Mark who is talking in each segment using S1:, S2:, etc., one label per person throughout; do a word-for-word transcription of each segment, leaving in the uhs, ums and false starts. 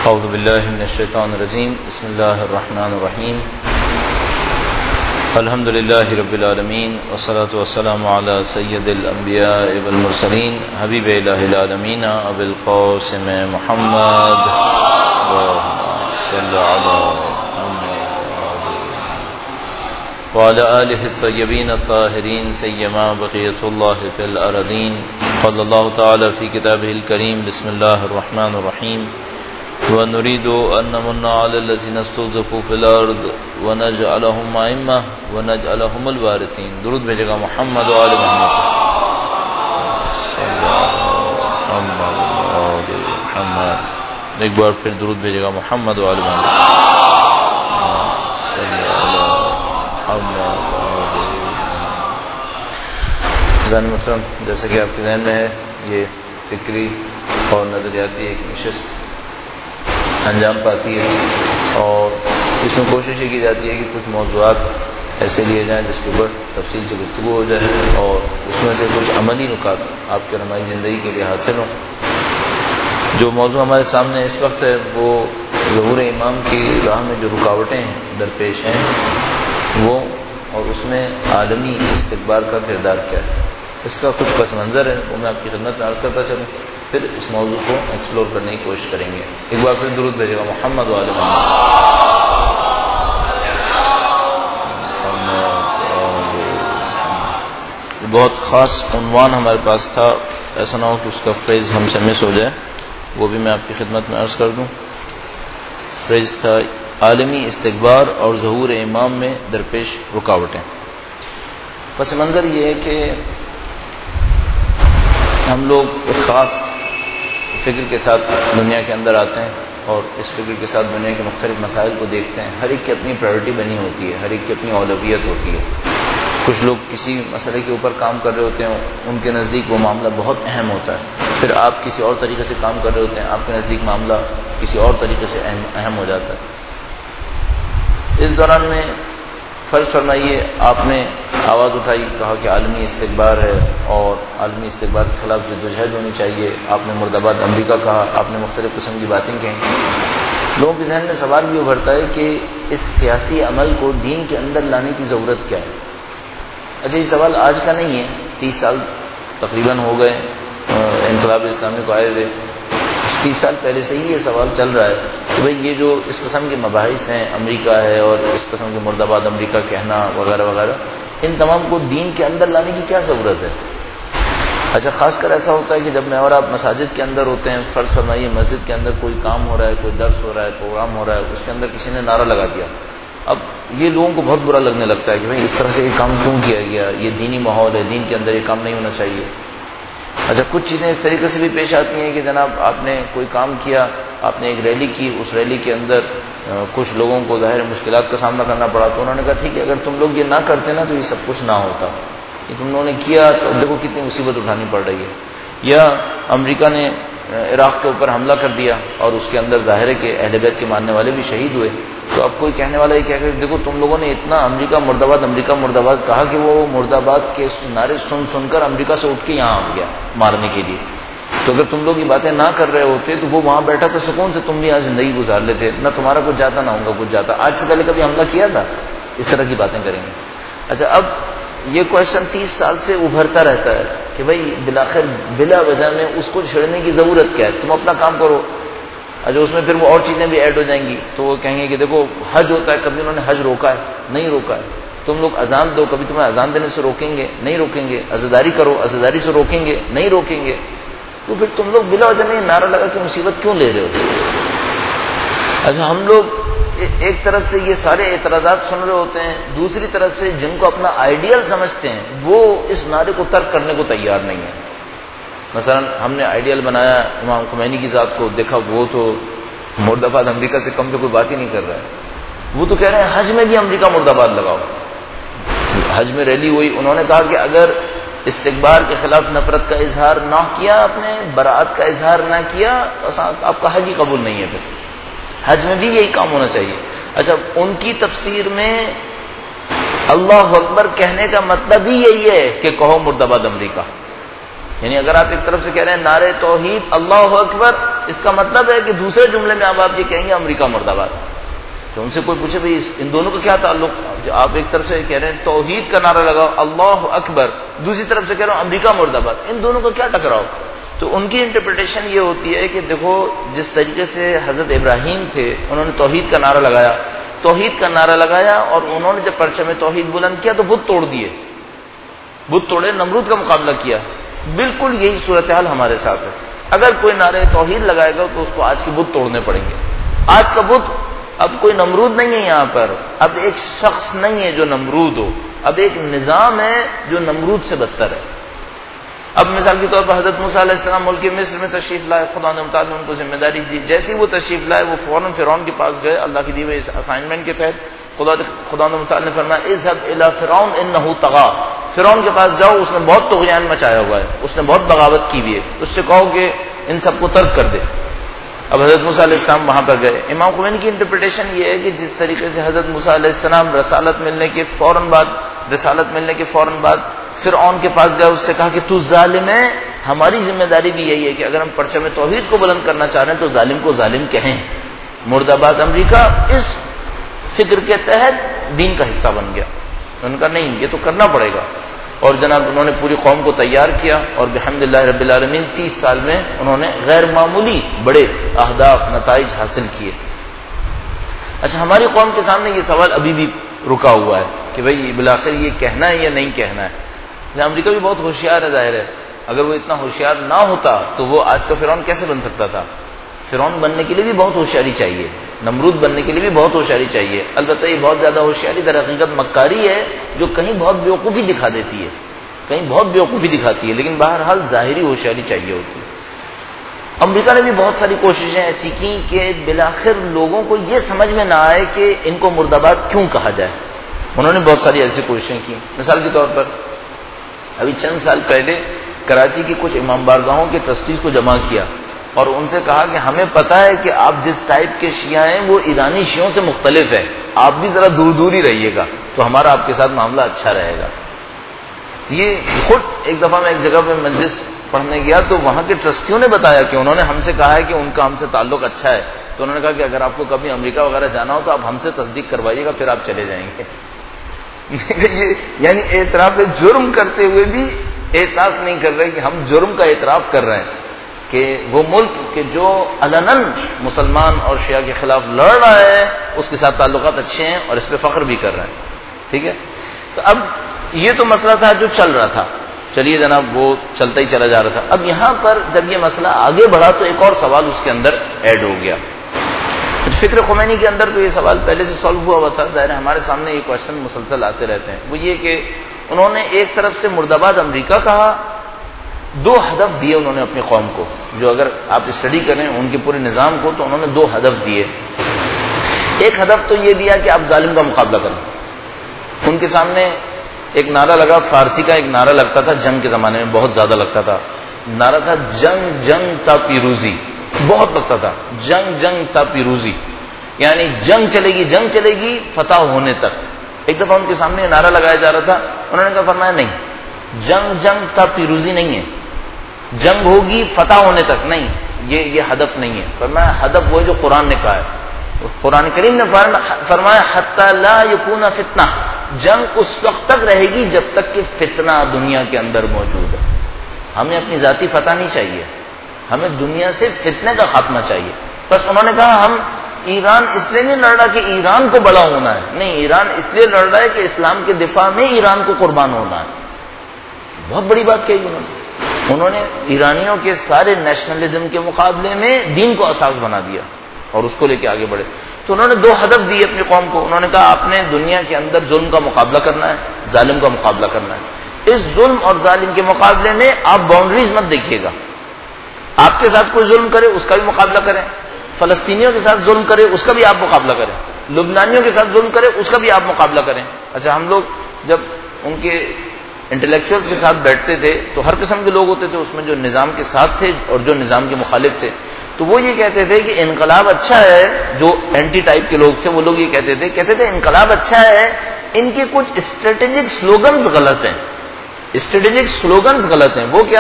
S1: اعوذ باللہ من الشیطان الرجیم بسم اللہ الرحمن الرحیم الحمد للہ رب العالمین والصلاة والسلام علی سید الانبیاء والمرسلین حبیب الہ العالمین ابی القاسم محمد صلی علی وعلى آله الطيبين الطاهرين سيما بقية الله في الأرضين قال الله تعالى في كتابه الكريم بسم الله الرحمن الرحيم ونريد أن نمن على الذين استضعفوا في الأرض ونجعلهم أئمة ونجعلهم الوارثين. درود بھیجے گا محمد و آل محمد صلی اللہ علیہ محمد. ایک بار پھر درود بھیجے گا محمد و آل محمد صلی اللہ ذہن محترم. جیسا کہ آپ کے ذہن میں ہے یہ فکری اور نظریاتی ایک نشست انجام پاتی ہے اور اس میں کوشش یہ کی جاتی ہے کہ کچھ موضوعات ایسے لیے جائیں جس کے اوپر تفصیل سے گفتگو ہو جائے اور اس میں سے کچھ عملی نکات آپ کے رہنمائی زندگی کے لیے حاصل ہوں. جو موضوع ہمارے سامنے اس وقت ہے وہ ظہور امام کی راہ میں جو رکاوٹیں درپیش ہیں وہ اور اس میں عالمی استقبال کا کردار کیا ہے، اس کا کچھ پس منظر ہے وہ میں آپ کی خدمت میں عرض کرتا چلوں، پھر اس موضوع کو ایکسپلور کرنے کی کوشش کریں گے. ایک بار پھر درود بھیجے گا محمد و آل محمد. بہت خاص عنوان ہمارے پاس تھا، ایسا نہ ہو کہ اس کا فریز ہم سے مس ہو جائے، وہ بھی میں آپ کی خدمت میں عرض کر دوں. فریز تھا عالمی استقبال اور ظہور امام میں درپیش رکاوٹیں. پس منظر یہ ہے کہ ہم لوگ ایک خاص فکر کے ساتھ دنیا کے اندر آتے ہیں اور اس فکر کے ساتھ دنیا کے مختلف مسائل کو دیکھتے ہیں. ہر ایک کی اپنی پرائرٹی بنی ہوتی ہے، ہر ایک کی اپنی اولویت ہوتی ہے. کچھ لوگ کسی مسئلے کے اوپر کام کر رہے ہوتے ہیں، ان کے نزدیک وہ معاملہ بہت اہم ہوتا ہے. پھر آپ کسی اور طریقے سے کام کر رہے ہوتے ہیں، آپ کے نزدیک معاملہ کسی اور طریقے سے اہم اہم ہو جاتا ہے. اس دوران میں فرض فرمائیے آپ نے آواز اٹھائی، کہا کہ عالمی استقبال ہے اور عالمی استقبال کے خلاف جدوجہد ہونی چاہیے. آپ نے مرد آباد امریکہ کہا، آپ نے مختلف قسم کی باتیں کہیں. لوگوں کے ذہن میں سوال بھی ابھرتا ہے کہ اس سیاسی عمل کو دین کے اندر لانے کی ضرورت کیا ہے. اچھا یہ سوال آج کا نہیں ہے، تیس سال تقریباً ہو گئے انقلاب اسلامی کو آئے ہوئے. تیس سال پہلے سے ہی یہ سوال چل رہا ہے کہ بھئی یہ جو اس قسم کے مباحث ہیں، امریکہ ہے اور اس قسم کے مرد آباد امریکہ کہنا وغیرہ وغیرہ، ان تمام کو دین کے اندر لانے کی کیا ضرورت ہے. اچھا خاص کر ایسا ہوتا ہے کہ جب میں اور آپ مساجد کے اندر ہوتے ہیں، فرض فرمائیے مسجد کے اندر کوئی کام ہو رہا ہے، کوئی درس ہو رہا ہے، پروگرام ہو رہا ہے، اس کے اندر کسی نے نعرہ لگا دیا. اب یہ لوگوں کو بہت برا لگنے لگتا ہے کہ بھئی اس طرح سے یہ کام کیوں کیا گیا، یہ دینی ماحول ہے، دین کے اندر یہ کام نہیں ہونا چاہیے. اچھا کچھ چیزیں اس طریقے سے بھی پیش آتی ہیں کہ جناب آپ نے کوئی کام کیا، آپ نے ایک ریلی کی، اس ریلی کے اندر کچھ لوگوں کو ظاہر مشکلات کا سامنا کرنا پڑا، تو انہوں نے کہا ٹھیک ہے اگر تم لوگ یہ نہ کرتے نا تو یہ سب کچھ نہ ہوتا، یہ تم لوگوں نے کیا تو دیکھو کتنی مصیبت اٹھانی پڑ رہی ہے. یا امریکہ نے عراق کے اوپر حملہ کر دیا اور اس کے اندر ظاہر ہے کہ اہل بیت کے ماننے والے بھی شہید ہوئے، تو اب کوئی کہنے والا یہ کہہ کہ دیکھو تم لوگوں نے اتنا امریکہ مرد آباد امریکہ مرد آباد کہا کہ وہ مرد آباد کے نعرے سن سن کر امریکہ سے اٹھ کے یہاں آ گیا مارنے کے لیے. تو اگر تم لوگ یہ باتیں نہ کر رہے ہوتے تو وہ وہاں بیٹھا تھا سکون سے، تم بھی یہاں زندگی گزار لیتے، نہ تمہارا کچھ جاتا نہ ان کا کچھ جاتا. آج سے پہلے کبھی حملہ کیا تھا؟ اس طرح کی باتیں کریں گے. اچھا اب یہ کوشچن تیس سال سے ابھرتا رہتا ہے کہ بھائی بلاخر بلا وجہ میں اس کو چھیڑنے کی ضرورت کیا ہے، تم اپنا کام کرو. اچھا اس میں پھر وہ اور چیزیں بھی ایڈ ہو جائیں گی، تو وہ کہیں گے کہ دیکھو حج ہوتا ہے، کبھی انہوں نے حج روکا ہے؟ نہیں روکا ہے. تم لوگ اذان دو، کبھی تمہیں اذان دینے سے روکیں گے؟ نہیں روکیں گے. عزاداری کرو، عزاداری سے روکیں گے؟ نہیں روکیں گے. تو پھر تم لوگ بلا وجہ میں نعرہ لگا کہ مصیبت کیوں لے رہے ہو؟ اچھا ہم لوگ ایک طرف سے یہ سارے اعتراضات سن رہے ہوتے ہیں، دوسری طرف سے جن کو اپنا آئیڈیل سمجھتے ہیں وہ اس نعرے کو ترک کرنے کو تیار نہیں ہے. مثلا ہم نے آئیڈیل بنایا امام خمینی کی ذات کو، دیکھا وہ تو مرد آباد امریکہ سے کم تو کوئی بات ہی نہیں کر رہا ہے. وہ تو کہہ رہے ہیں حج میں بھی امریکہ مرد آباد لگاؤ. حج میں ریلی ہوئی، انہوں نے کہا کہ اگر استقبال کے خلاف نفرت کا اظہار نہ کیا، اپنے براءت کا اظہار نہ کیا، آپ کا حج ہی قبول نہیں ہے. پھر حج میں بھی یہی کام ہونا چاہیے. اچھا ان کی تفسیر میں اللہ اکبر کہنے کا مطلب ہی یہی ہے کہ کہو مرد آباد امریکہ، یعنی اگر آپ ایک طرف سے کہہ رہے ہیں نعرے توحید اللہ اکبر، اس کا مطلب ہے کہ دوسرے جملے میں اب آپ یہ کہیں گے امریکہ مرد آباد. تو ان سے کوئی پوچھے بھائی ان دونوں کا کیا تعلق؟ آپ ایک طرف سے کہہ رہے ہیں توحید کا نعرہ لگاؤ اللہ اکبر، دوسری طرف سے کہہ رہا ہوں امریکہ مرد آباد، ان دونوں کا کیا ٹکراؤ؟ تو ان کی انٹرپریٹیشن یہ ہوتی ہے کہ دیکھو جس طریقے سے حضرت ابراہیم تھے انہوں نے توحید کا نعرہ لگایا، توحید کا نعرہ لگایا اور انہوں نے جب پرچم توحید بلند کیا تو بت توڑ دیے، بت توڑے، نمرود کا مقابلہ کیا. بالکل یہی صورتحال ہمارے ساتھ ہے. اگر کوئی نعرہ توحید لگائے گا تو اس کو آج کے بت توڑنے پڑیں گے. آج کا بت اب کوئی نمرود نہیں ہے یہاں پر، اب ایک شخص نہیں ہے جو نمرود ہو، اب ایک نظام ہے جو نمرود سے بدتر ہے. اب مثال کے طور پر حضرت موسیٰ علیہ السلام ملک مصر میں تشریف لائے، خدا نے تعالیٰ نے ان کو ذمہ داری دی. جیسے ہی وہ تشریف لائے وہ فوراً فرعون کے پاس گئے اللہ کی دی ہوئے اس اسائنمنٹ کے تحت. خدا خدا نے تعالیٰ نے فرمایا اذهب الى فرعون انه طغى، فرعون کے پاس جاؤ اس نے بہت طغیان مچایا ہوا ہے، اس نے بہت بغاوت کی ہوئی ہے، اس سے کہو کہ ان سب کو ترک کر دے. اب حضرت موسیٰ علیہ السلام وہاں پر گئے. امام خمینی کی انٹرپریٹیشن یہ ہے کہ جس طریقے سے حضرت موسیٰ علیہ السلام رسالت ملنے کے فوراً بعد رسالت ملنے کے فوراً بعد فرعون کے پاس گئے، اس سے کہا کہ تو ظالم ہے، ہماری ذمہ داری بھی یہی ہے کہ اگر ہم پرچم توحید کو بلند کرنا چاہ رہے ہیں تو ظالم کو ظالم کہیں. مرد آباد امریکہ اس فکر کے تحت دین کا حصہ بن گیا. ان کا نہیں، یہ تو کرنا پڑے گا. اور جناب انہوں نے پوری قوم کو تیار کیا اور بحمدللہ رب العالمین تیس سال میں انہوں نے غیر معمولی بڑے اہداف نتائج حاصل کیے. اچھا ہماری قوم کے سامنے یہ سوال ابھی بھی رکا ہوا ہے کہ بھئی بالآخر یہ کہنا ہے یا نہیں کہنا ہے. امریکہ بھی بہت ہوشیار ہے، ظاہر ہے اگر وہ اتنا ہوشیار نہ ہوتا تو وہ آج کا فرعون کیسے بن سکتا تھا؟ فرعون بننے کے لیے بھی بہت ہوشیاری چاہیے، نمرود بننے کے لیے بھی بہت ہوشیاری چاہیے. البتہ یہ بہت زیادہ ہوشیاری در حقیقت مکاری ہے جو کہیں بہت بیوقوفی دکھا دیتی ہے، کہیں بہت بیوقوفی دکھاتی ہے، لیکن بہرحال ظاہری ہوشیاری چاہیے ہوتی ہے. امریکہ نے بھی بہت ساری کوششیں ایسی کی کہ بالآخر لوگوں کو یہ سمجھ میں نہ آئے کہ ان کو مرد آباد کیوں کہا جائے. انہوں نے بہت ساری ایسی کوششیں کی. مثال کے طور پر ابھی چند سال پہلے کراچی کی کچھ امام بارگاہوں کے ٹرسٹیز کو جمع کیا اور ان سے کہا کہ ہمیں پتہ ہے کہ آپ جس ٹائپ کے شیعہ ہیں وہ ایرانی شیعوں سے مختلف ہے، آپ بھی ذرا دور دور ہی رہیے گا تو ہمارا آپ کے ساتھ معاملہ اچھا رہے گا. یہ خود ایک دفعہ میں ایک جگہ پہ مجلس پڑھنے گیا تو وہاں کے ٹرسٹیوں نے بتایا کہ انہوں نے ہم سے کہا ہے کہ ان کا ہم سے تعلق اچھا ہے، تو انہوں نے کہا کہ اگر آپ کو کبھی امریکہ وغیرہ جانا ہو تو آپ ہم سے تصدیق کروائیے گا پھر آپ چلے جائیں گے. یعنی اعتراف جرم کرتے ہوئے بھی احساس نہیں کر رہے کہ ہم جرم کا اعتراف کر رہے ہیں کہ وہ ملک کہ جو علناً مسلمان اور شیعہ کے خلاف لڑ رہا ہے اس کے ساتھ تعلقات اچھے ہیں اور اس پہ فخر بھی کر رہے ہیں. ٹھیک ہے، تو اب یہ تو مسئلہ تھا جو چل رہا تھا، چلیے جناب وہ چلتا ہی چلا جا رہا تھا. اب یہاں پر جب یہ مسئلہ آگے بڑھا تو ایک اور سوال اس کے اندر ایڈ ہو گیا. فکر خمینی کے اندر تو یہ سوال پہلے سے سالو ہوا ہوا تھا، ظاہر ہمارے سامنے یہ کوشچن مسلسل آتے رہتے ہیں. وہ یہ کہ انہوں نے ایک طرف سے مرد آباد امریکہ کہا، دو ہدف دیے انہوں نے اپنی قوم کو، جو اگر آپ اسٹڈی کریں ان کے پورے نظام کو تو انہوں نے دو ہدف دیے. ایک ہدف تو یہ دیا کہ آپ ظالم کا مقابلہ کریں. ان کے سامنے ایک نعرہ لگا، فارسی کا ایک نعرہ لگتا تھا جنگ کے زمانے میں، بہت زیادہ لگتا تھا. نعرہ تھا جنگ جنگ تا پیروزی، بہت لگتا تھا جنگ جنگ تا پیروزی، یعنی جنگ چلے گی جنگ چلے گی فتح ہونے تک. ایک دفعہ ان کے سامنے نعرہ لگایا جا رہا تھا، انہوں نے کہا فرمایا نہیں، جنگ جنگ تا پیروزی نہیں ہے، جنگ ہوگی فتح ہونے تک نہیں، یہ یہ ہدف نہیں ہے. فرمایا ہدف وہ ہے جو قرآن نے کہا ہے. قرآن کریم نے فرمایا حتی لا یکون فتنہ، جنگ اس وقت تک رہے گی جب تک کہ فتنہ دنیا کے اندر موجود ہے. ہمیں اپنی ذاتی فتح نہیں چاہیے، ہمیں دنیا سے فتنے کا خاتمہ چاہیے. بس انہوں نے کہا ہم ایران اس لیے نہیں لڑ رہا کہ ایران کو بڑا ہونا ہے، نہیں، ایران اس لیے لڑ رہا ہے کہ اسلام کے دفاع میں ایران کو قربان ہونا ہے. بہت بڑی بات کہی انہوں نے. انہوں نے ایرانیوں کے سارے نیشنلزم کے مقابلے میں دین کو اساس بنا دیا اور اس کو لے کے آگے بڑھے. تو انہوں نے دو ہدف دیے اپنی قوم کو. انہوں نے کہا آپ نے دنیا کے اندر ظلم کا مقابلہ کرنا ہے، ظالم کا مقابلہ کرنا ہے. اس ظلم اور ظالم کے مقابلے میں آپ باؤنڈریز مت دیکھیے گا. آپ کے ساتھ کوئی ظلم کرے اس کا بھی مقابلہ کریں، فلسطینیوں کے ساتھ ظلم کرے اس کا بھی آپ مقابلہ کریں، لبنانیوں کے ساتھ ظلم کرے اس کا بھی آپ مقابلہ کریں. اچھا ہم لوگ جب ان کے انٹلیکچوئلس کے ساتھ بیٹھتے تھے تو ہر قسم کے لوگ ہوتے تھے اس میں، جو نظام کے ساتھ تھے اور جو نظام کے مخالف تھے. تو وہ یہ کہتے تھے کہ انقلاب اچھا ہے. جو اینٹی ٹائپ کے لوگ تھے وہ لوگ یہ کہتے تھے کہتے تھے انقلاب اچھا ہے، ان کے کچھ اسٹریٹجک سلوگنز غلط ہیں. اسٹریٹجک سلوگنز غلط ہیں. وہ کیا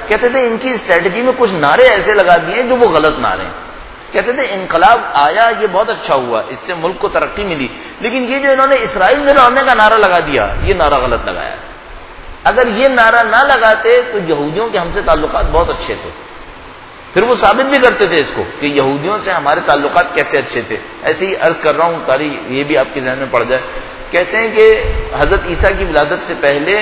S1: کہتے تھے ان کی اسٹریٹجی میں کچھ نعرے ایسے لگا دیے جو وہ غلط نعرے ہیں. کہتے تھے انقلاب آیا یہ بہت اچھا ہوا، اس سے ملک کو ترقی ملی، لیکن یہ جو انہوں نے اسرائیل سے لڑنے کا نعرہ لگا دیا یہ نعرہ غلط لگایا. اگر یہ نعرہ نہ لگاتے تو یہودیوں کے ہم سے تعلقات بہت اچھے تھے. پھر وہ ثابت بھی کرتے تھے اس کو کہ یہودیوں سے ہمارے تعلقات کیسے اچھے تھے. ایسے ہی عرض کر رہا ہوں تاریخ یہ بھی آپ کے ذہن میں پڑ جائے. کہتے ہیں کہ حضرت عیسیٰ کی ولادت سے پہلے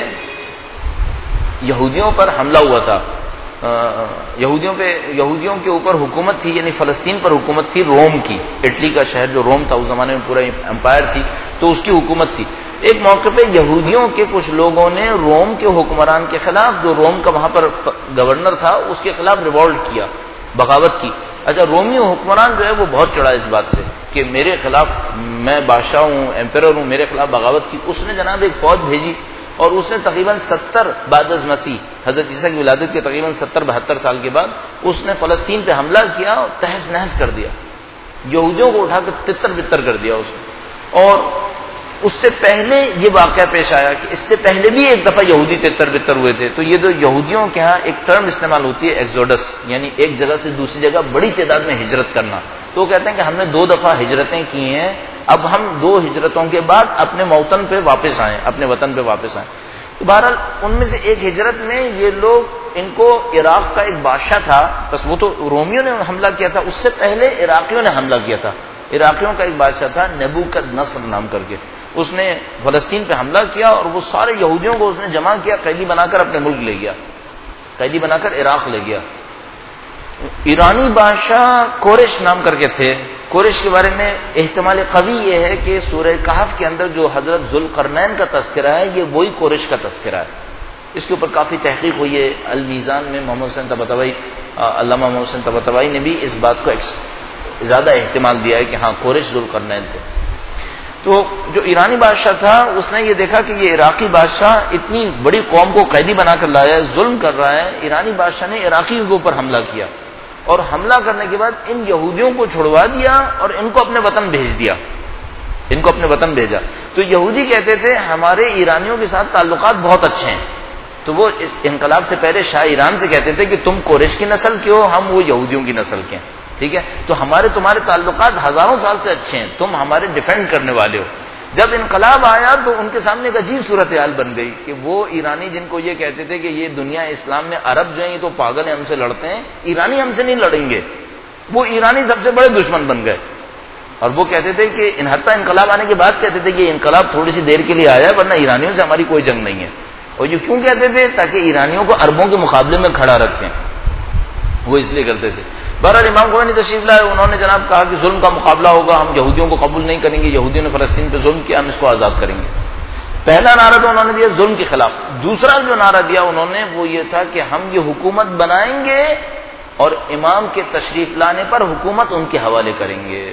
S1: یہودیوں پر حملہ ہوا تھا. یہودیوں پہ یہودیوں کے اوپر حکومت تھی، یعنی فلسطین پر حکومت تھی روم کی. اٹلی کا شہر جو روم تھا اس زمانے میں پورا امپائر تھی، تو اس کی حکومت تھی. ایک موقع پہ یہودیوں کے کچھ لوگوں نے روم کے حکمران کے خلاف، جو روم کا وہاں پر گورنر تھا، اس کے خلاف ریوولٹ کیا، بغاوت کی. اچھا رومی حکمران جو ہے وہ بہت چڑھا اس بات سے کہ میرے خلاف، میں بادشاہ ہوں، ایمپیرر ہوں، میرے خلاف بغاوت کی. اس نے جناب ایک فوج بھیجی اور اس نے تقریباً ستر بعد از مسیح، حضرت عیسیٰ کی ولادت کے تقریباً ستر بہتر سال کے بعد اس نے فلسطین پہ حملہ کیا اور تہس نہس کر دیا. یہودیوں کو اٹھا کر تتر بتر کر دیا اس نے. اور اس سے پہلے یہ واقعہ پیش آیا کہ اس سے پہلے بھی ایک دفعہ یہودی تتر بتر ہوئے تھے. تو یہ جو یہودیوں کے ہاں ایک ٹرم استعمال ہوتی ہے ایکزوڈس، یعنی ایک جگہ سے دوسری جگہ بڑی تعداد میں ہجرت کرنا. تو وہ کہتے ہیں کہ ہم نے دو دفعہ ہجرتیں کی ہیں، اب ہم دو ہجرتوں کے بعد اپنے موطن پہ واپس آئیں، اپنے وطن پہ واپس آئیں. تو بہرحال ان میں سے ایک ہجرت میں یہ لوگ، ان کو عراق کا ایک بادشاہ تھا، بس وہ تو رومیوں نے حملہ کیا تھا، اس سے پہلے عراقیوں نے حملہ کیا تھا. عراقیوں کا ایک بادشاہ تھا نبوکدنصر نام کر کے، اس نے فلسطین پہ حملہ کیا اور وہ سارے یہودیوں کو اس نے جمع کیا، قیدی بنا کر اپنے ملک لے گیا، قیدی بنا کر عراق لے گیا. ایرانی بادشاہ کورش نام کر کے تھے. کورش کے بارے میں احتمال قوی یہ ہے کہ سورہ کہف کے اندر جو حضرت ذوالقرنین کا تذکرہ ہے یہ وہی کورش کا تذکرہ ہے. اس کے اوپر کافی تحقیق ہوئی ہے. المیزان میں محمد حسین طباطبائی، علامہ محمد حسین طباطبائی نے بھی اس بات کو زیادہ احتمال دیا ہے کہ ہاں کورش ذوالقرنین تھے. تو جو ایرانی بادشاہ تھا اس نے یہ دیکھا کہ یہ عراقی بادشاہ اتنی بڑی قوم کو قیدی بنا کر لایا ہے، ظلم کر رہا ہے. ایرانی بادشاہ نے عراقیوں کے اوپر حملہ کیا اور حملہ کرنے کے بعد ان یہودیوں کو چھڑوا دیا اور ان کو اپنے وطن بھیج دیا، ان کو اپنے وطن بھیجا. تو یہودی کہتے تھے ہمارے ایرانیوں کے ساتھ تعلقات بہت اچھے ہیں. تو وہ اس انقلاب سے پہلے شاہ ایران سے کہتے تھے کہ تم قریش کی نسل کے ہو، ہم وہ یہودیوں کی نسل کے ہیں، ٹھیک ہے، تو ہمارے تمہارے تعلقات ہزاروں سال سے اچھے ہیں، تم ہمارے ڈیفینڈ کرنے والے ہو. جب انقلاب آیا تو ان کے سامنے ایک عجیب صورتحال بن گئی کہ وہ ایرانی جن کو یہ کہتے تھے کہ یہ دنیا اسلام میں عرب جو ہیں یہ تو پاگل ہیں، ہم سے لڑتے ہیں، ایرانی ہم سے نہیں لڑیں گے، وہ ایرانی سب سے بڑے دشمن بن گئے. اور وہ کہتے تھے کہ حتیٰ انقلاب آنے کے بعد کہتے تھے کہ انقلاب تھوڑی سی دیر کے لیے آیا ہے ورنہ ایرانیوں سے ہماری کوئی جنگ نہیں ہے. اور یہ کیوں کہتے تھے؟ تاکہ ایرانیوں کو عربوں کے مقابلے میں کھڑا رکھیں، وہ اس لیے کرتے تھے. بہرحال امام خمینی تشریف لائے، انہوں نے جناب کہا کہ ظلم کا مقابلہ ہوگا، ہم یہودیوں کو قبول نہیں کریں گے، یہودیوں نے فلسطین پہ ظلم کیا، ہم اس کو آزاد کریں گے. پہلا نعرہ تو انہوں نے دیا ظلم کے خلاف. دوسرا جو نعرہ دیا انہوں نے وہ یہ تھا کہ ہم یہ حکومت بنائیں گے اور امام کے تشریف لانے پر حکومت ان کے حوالے کریں گے.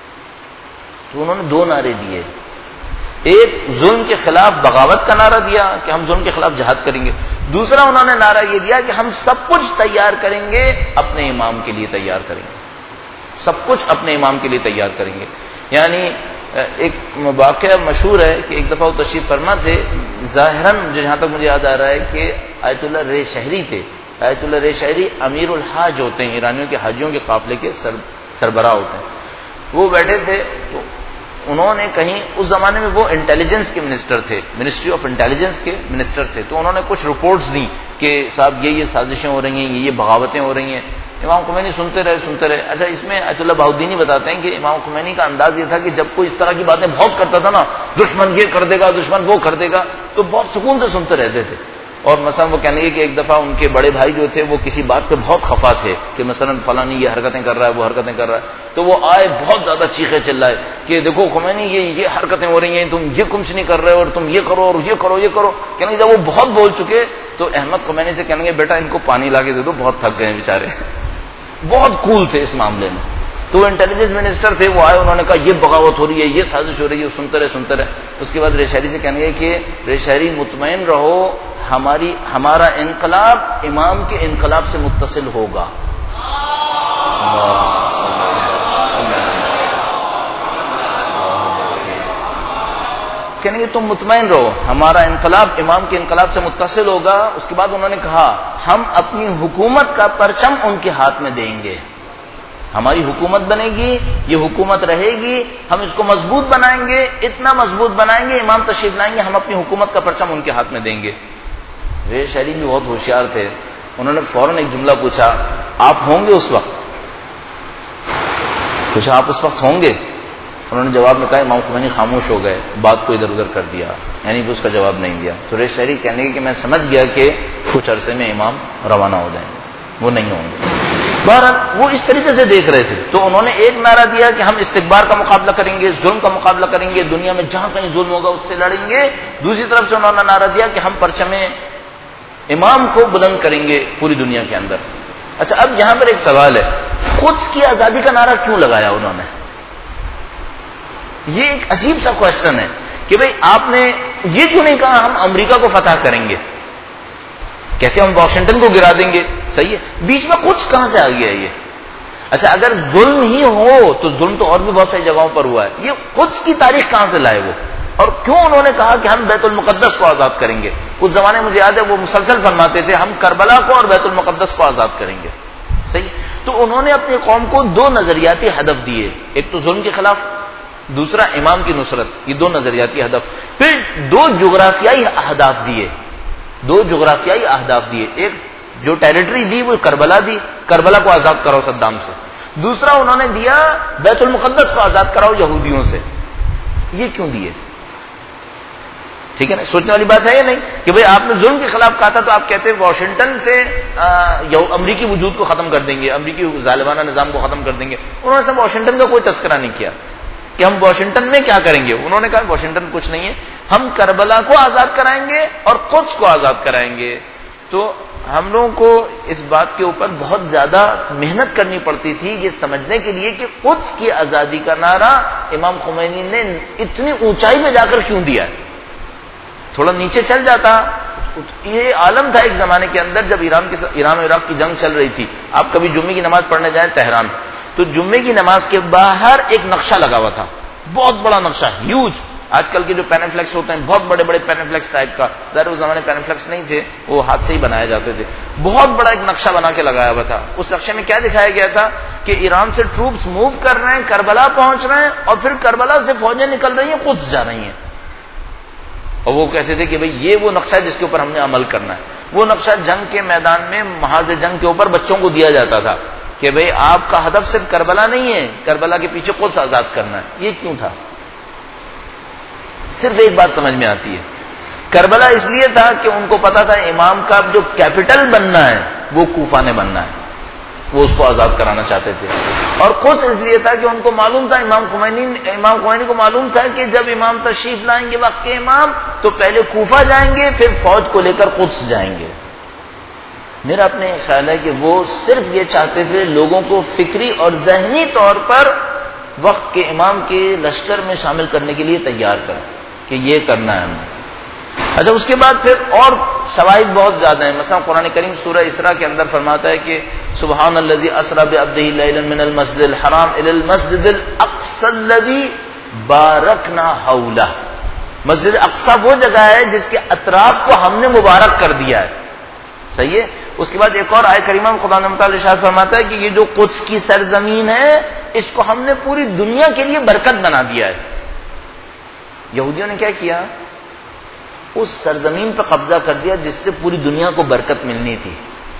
S1: تو انہوں نے دو نعرے دیے. ایک ظلم کے خلاف بغاوت کا نعرہ دیا کہ ہم ظلم کے خلاف جہاد کریں گے. دوسرا انہوں نے نعرہ یہ دیا کہ ہم سب کچھ تیار کریں گے، اپنے امام کے لیے تیار کریں گے، سب کچھ اپنے امام کے لیے تیار کریں گے. یعنی ایک واقعہ مشہور ہے کہ ایک دفعہ وہ تشریف فرما تھے، ظاہراً جہاں تک مجھے یاد آ رہا ہے کہ آیت اللہ رے شہری تھے. آیت اللہ رے شہری امیر الحاج ہوتے ہیں، ایرانیوں کے حاجیوں کے قافلے کے سر سربراہ ہوتے ہیں. وہ بیٹھے تھے تو انہوں نے کہیں، اس زمانے میں وہ انٹیلیجنس کے منسٹر تھے، منسٹری آف انٹیلیجنس کے منسٹر تھے، تو انہوں نے کچھ رپورٹس دی کہ صاحب یہ یہ سازشیں ہو رہی ہیں، یہ یہ بغاوتیں ہو رہی ہیں. امام خمینی سنتے رہے سنتے رہے. اچھا اس میں آیت اللہ بہاؤدینی بتاتے ہیں کہ امام خمینی کا انداز یہ تھا کہ جب کوئی اس طرح کی باتیں بہت کرتا تھا نا، دشمن یہ کر دے گا، دشمن وہ کر دے گا، تو بہت سکون سے سنتے رہتے تھے. اور مثلا وہ کہنے لگے کہ ایک دفعہ ان کے بڑے بھائی جو تھے وہ کسی بات پہ بہت خفا تھے کہ مثلا فلانی یہ حرکتیں کر رہا ہے، وہ حرکتیں کر رہا ہے، تو وہ آئے بہت زیادہ چیخے چلائے کہ دیکھو خمینی یہ یہ حرکتیں ہو رہی ہیں، تم یہ کچھ نہیں کر رہے اور تم یہ کرو اور یہ کرو یہ کرو. کہنے جب وہ بہت بول چکے تو احمد خمینی سے کہنے گے بیٹا ان کو پانی لا کے دے دو، بہت تھک گئے ہیں بیچارے. بہت کول تھے اس معاملے میں. تو وہ انٹیلیجنس منسٹر تھے، وہ آئے، انہوں نے کہا یہ بغاوت ہو رہی ہے، یہ سازش ہو رہی ہے، سنتے رہے سنتے رہے. اس کے بعد ریشہری سے کہنے گے کہ ریشہری مطمئن رہو، ہماری ہمارا انقلاب امام کے انقلاب سے متصل ہوگا. کہنے کہ تم مطمئن رہو، ہمارا انقلاب امام کے انقلاب سے متصل ہوگا. اس کے بعد انہوں نے کہا ہم اپنی حکومت کا پرچم ان کے ہاتھ میں دیں گے، ہماری حکومت بنے گی، یہ حکومت رہے گی، ہم اس کو مضبوط بنائیں گے، اتنا مضبوط بنائیں گے، امام تشریف لائیں گے، ہم اپنی حکومت کا پرچم ان کے ہاتھ میں دیں گے. یہ شہری بھی بہت ہوشیار تھے، انہوں نے فوراً ایک جملہ پوچھا آپ ہوں گے اس وقت؟ پوچھا آپ اس وقت ہوں گے؟ انہوں نے جواب میں کہا امام خمینی خاموش ہو گئے، بات کو ادھر ادھر کر دیا، یعنی کہ اس کا جواب نہیں دیا. تو ریش شہری کہنے کہ میں سمجھ گیا کہ کچھ عرصے میں امام روانہ ہو جائیں گے، وہ نہیں ہوں گے. بہرحال وہ اس طریقے سے دیکھ رہے تھے. تو انہوں نے ایک نعرہ دیا کہ ہم استکبار کا مقابلہ کریں گے، ظلم کا مقابلہ کریں گے، دنیا میں جہاں کہیں ظلم ہوگا اس سے لڑیں گے. دوسری طرف سے انہوں نے نعرہ دیا کہ ہم پرچم امام کو بلند کریں گے پوری دنیا کے اندر. اچھا اب یہاں پر ایک سوال ہے، قدس کی آزادی کا نعرہ کیوں لگایا انہوں نے؟ یہ ایک عجیب سا کوشچن ہے کہ بھئی آپ نے یہ کیوں نہیں کہا ہم امریکہ کو فتح کریں گے؟ کہتے ہیں ہم واشنگٹن کو گرا دیں گے، صحیح ہے، بیچ میں کچھ کہاں سے آ گیا یہ؟ اچھا اگر ظلم ہی ہو تو ظلم تو اور بھی بہت ساری جگہوں پر ہوا ہے، یہ قدس کی تاریخ کہاں سے لائے وہ؟ اور کیوں انہوں نے کہا کہ ہم بیت المقدس کو آزاد کریں گے؟ اس زمانے مجھے یاد ہے وہ مسلسل فرماتے تھے ہم کربلا کو اور بیت المقدس کو آزاد کریں گے، صحیح. تو انہوں نے اپنی قوم کو دو نظریاتی ہدف دیے، ایک تو ظلم کے خلاف، دوسرا امام کی نصرت، یہ دو نظریاتی ہدف. پھر دو جغرافیائی اہداف دیے، دو جغرافیائی اہداف دیے. ایک جو ٹیریٹری دی وہ کربلا دی، کربلا کو آزاد کراؤ صدام سے. دوسرا انہوں نے دیا بیت المقدس کو آزاد کراؤ یہودیوں سے. یہ کیوں دیے؟ ٹھیک ہے نا، سوچنے والی بات ہے یا نہیں کہ بھئی آپ نے ظلم کے خلاف کہا تھا تو آپ کہتے ہیں واشنگٹن سے امریکی وجود کو ختم کر دیں گے، امریکی ظالمانہ نظام کو ختم کر دیں گے. انہوں نے سب واشنگٹن کا کوئی تذکرہ نہیں کیا کہ ہم واشنگٹن میں کیا کریں گے. انہوں نے کہا واشنگٹن کچھ نہیں ہے، ہم کربلا کو آزاد کرائیں گے اور قدس کو آزاد کرائیں گے. تو ہم لوگوں کو اس بات کے اوپر بہت زیادہ محنت کرنی پڑتی تھی یہ سمجھنے کے لیے کہ قدس کی آزادی کا نعرہ امام خمینی نے اتنی اونچائی میں جا کر کیوں دیا ہے. تھوڑا نیچے چل جاتا. یہ عالم تھا ایک زمانے کے اندر جب ایران کی ایران اور عراق کی جنگ چل رہی تھی. آپ کبھی جمعے کی نماز پڑھنے جائیں تہران تو جمعے کی نماز کے باہر ایک نقشہ لگا ہوا تھا، بہت بڑا نقشہ، ہیوج. آج کل کے جو پینفلیکس ہوتے ہیں بہت بڑے بڑے پینفلیکس ٹائپ کا، ظاہر اس زمانے پینفلیکس نہیں تھے، وہ ہاتھ سے ہی بنائے جاتے تھے. بہت بڑا ایک نقشہ بنا کے لگایا ہوا تھا. اس نقشے میں کیا دکھایا گیا تھا کہ ایران سے ٹروپس موو کر رہے ہیں، کربلا پہنچ رہے ہیں اور پھر کربلا سے فوجیں نکل رہی ہیں، قدس جا رہی ہیں. اور وہ کہتے تھے کہ بھئی یہ وہ نقشہ ہے جس کے اوپر ہم نے عمل کرنا ہے. وہ نقشہ جنگ کے میدان میں محاذ جنگ کے اوپر بچوں کو دیا جاتا تھا کہ بھئی آپ کا ہدف صرف کربلا نہیں ہے، کربلا کے پیچھے قدس آزاد کرنا ہے. یہ کیوں تھا؟ صرف ایک بات سمجھ میں آتی ہے، کربلا اس لیے تھا کہ ان کو پتا تھا امام کا جو کیپٹل بننا ہے وہ کوفہ نے بننا ہے، وہ اس کو آزاد کرانا چاہتے تھے. اور قدس اس لیے تھا کہ ان کو معلوم تھا امام خمینی امام خمینی کو معلوم تھا کہ جب امام تشریف لائیں گے وقت کے امام تو پہلے کوفہ جائیں گے پھر فوج کو لے کر قدس جائیں گے. میرا اپنے خیال ہے کہ وہ صرف یہ چاہتے تھے لوگوں کو فکری اور ذہنی طور پر وقت کے امام کے لشکر میں شامل کرنے کے لیے تیار کریں کہ یہ کرنا ہے ہمیں. اچھا اس کے بعد پھر اور شواہد بہت زیادہ ہیں. مثلا قرآن کریم سورہ اسراء کے اندر فرماتا ہے کہ سبحان الذی اسری بعبدہ لیلا من المسجد الحرام الی المسجد الاقصی الذی بارکنا حولہ. مسجد اقصی وہ جگہ ہے جس کے اطراف کو ہم نے مبارک کر دیا ہے، صحیح ہے. اس کے بعد ایک اور آیت کریمہ میں خدا نے متعال ارشاد فرماتا ہے کہ یہ جو قدس کی سرزمین ہے اس کو ہم نے پوری دنیا کے لیے برکت بنا دیا ہے. یہودیوں نے کیا کیا؟ اس سرزمین پر قبضہ کر دیا جس سے پوری دنیا کو برکت ملنی تھی.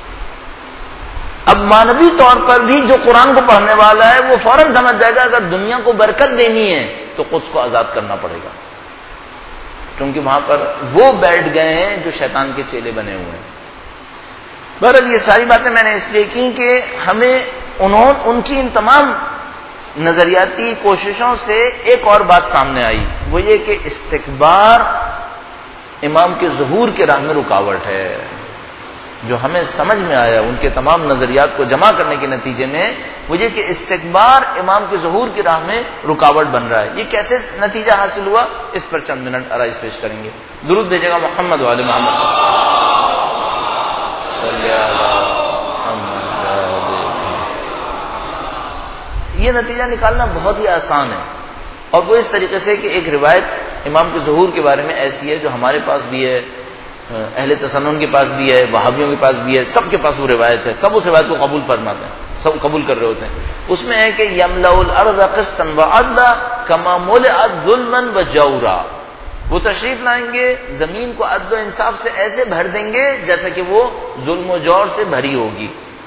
S1: اب مانوی طور پر بھی جو قرآن کو پڑھنے والا ہے وہ فوراً سمجھ جائے گا اگر دنیا کو برکت دینی ہے تو قدس کو آزاد کرنا پڑے گا، کیونکہ وہاں پر وہ بیٹھ گئے ہیں جو شیطان کے چیلے بنے ہوئے ہیں. بہرحال یہ ساری باتیں میں نے اس لیے کی کہ ہمیں انہوں ان کی ان تمام نظریاتی کوششوں سے ایک اور بات سامنے آئی، وہ یہ کہ استکبار امام کے ظہور کے راہ میں رکاوٹ ہے. جو ہمیں سمجھ میں آیا ان کے تمام نظریات کو جمع کرنے کے نتیجے میں وہ یہ کہ استکبار امام کے ظہور کی راہ میں رکاوٹ بن رہا ہے. یہ کیسے نتیجہ حاصل ہوا اس پر چند منٹ آرائش پیش کریں گے. درود بھیجے گا محمد والے محمد. یہ نتیجہ نکالنا بہت ہی آسان ہے اور وہ اس طریقے سے کہ ایک روایت امام کے ظہور کے بارے میں ایسی ہے جو ہمارے پاس بھی ہے، اہل تسنن کے پاس بھی ہے، وہابیوں کے پاس بھی ہے، سب کے پاس وہ روایت ہے، سب اس روایت کو قبول فرماتے ہیں، سب قبول کر رہے ہوتے ہیں۔ اس میں ہے کہ یملأ الارض قسطا وعدلا کما ملئت ظلما وجورا، وہ تشریف لائیں گے زمین کو عدل و انصاف سے ایسے بھر دیں گے جیسا کہ وہ ظلم و جور سے بھری ہوگی۔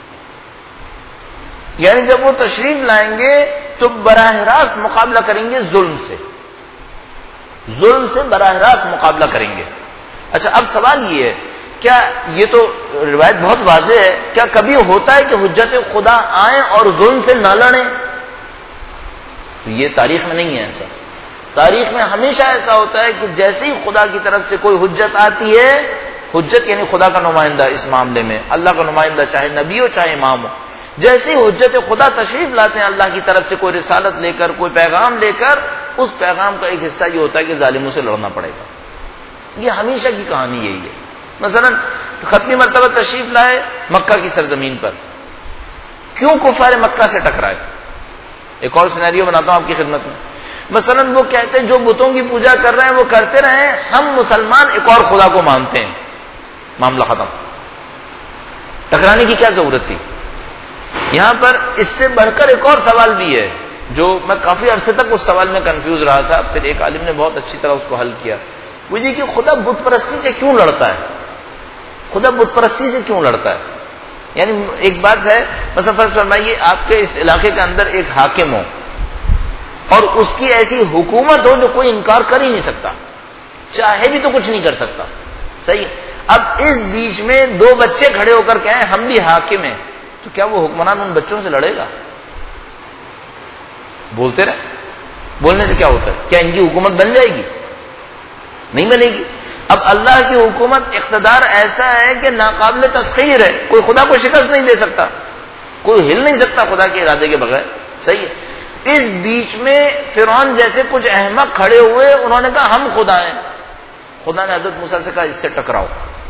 S1: یعنی جب وہ تشریف لائیں گے تو براہ راست مقابلہ کریں گے ظلم سے، ظلم سے براہ راست مقابلہ کریں گے۔ اچھا اب سوال یہ ہے، کیا یہ تو روایت بہت واضح ہے، کیا کبھی ہوتا ہے کہ حجت خدا آئیں اور ظلم سے نہ لڑیں؟ یہ تاریخ میں نہیں ہے ایسا۔ تاریخ میں ہمیشہ ایسا ہوتا ہے کہ جیسے ہی خدا کی طرف سے کوئی حجت آتی ہے، حجت یعنی خدا کا نمائندہ اس معاملے میں، اللہ کا نمائندہ چاہے نبی ہو چاہے امام ہو، جیسے ہی حجت خدا تشریف لاتے ہیں اللہ کی طرف سے کوئی رسالت لے کر، کوئی پیغام لے کر، اس پیغام کا ایک حصہ یہ ہوتا ہے کہ ظالموں سے لڑنا پڑے گا۔ یہ ہمیشہ کی کہانی یہی ہے۔ مثلا ختمی مرتبہ تشریف لائے مکہ کی سرزمین پر، کیوں کفار مکہ سے ٹکرائے؟ ایک اور سینیریو بناتا ہوں آپ کی خدمت میں۔ مثلا وہ کہتے ہیں جو بتوں کی پوجا کر رہے ہیں وہ کرتے رہیں، ہم مسلمان ایک اور خدا کو مانتے ہیں، معاملہ ختم۔ ٹکرانے کی کیا ضرورت تھی؟ یہاں پر اس سے بڑھ کر ایک اور سوال بھی ہے جو میں کافی عرصے تک اس سوال میں کنفیوز رہا تھا، پھر ایک عالم نے بہت اچھی طرح اس کو حل کیا۔ وہ یہ کہ خدا بت پرستی سے کیوں لڑتا ہے؟ خدا بت پرستی سے کیوں لڑتا ہے؟ یعنی ایک بات ہے، مثلا فرض فرمائیے آپ کے اس علاقے کے اندر ایک حاکم ہو اور اس کی ایسی حکومت ہو جو کوئی انکار کر ہی نہیں سکتا، چاہے بھی تو کچھ نہیں کر سکتا، صحیح؟ اب اس بیچ میں دو بچے کھڑے ہو کر کہیں ہم بھی حاکم ہیں، تو کیا وہ حکمران ان بچوں سے لڑے گا؟ بولتے رہے، بولنے سے کیا ہوتا ہے؟ کیا ان کی حکومت بن جائے گی؟ نہیں بنے گی۔ اب اللہ کی حکومت اقتدار ایسا ہے کہ ناقابل تسخیر ہے، کوئی خدا کو شکست نہیں دے سکتا، کوئی ہل نہیں سکتا خدا کے ارادے کے بغیر، صحیح ہے؟ اس بیچ میں فرعون جیسے کچھ احمق کھڑے ہوئے، انہوں نے کہا ہم خدا ہیں، خدا نے حضرت موسیٰ سے کہا اس سے ٹکراؤ۔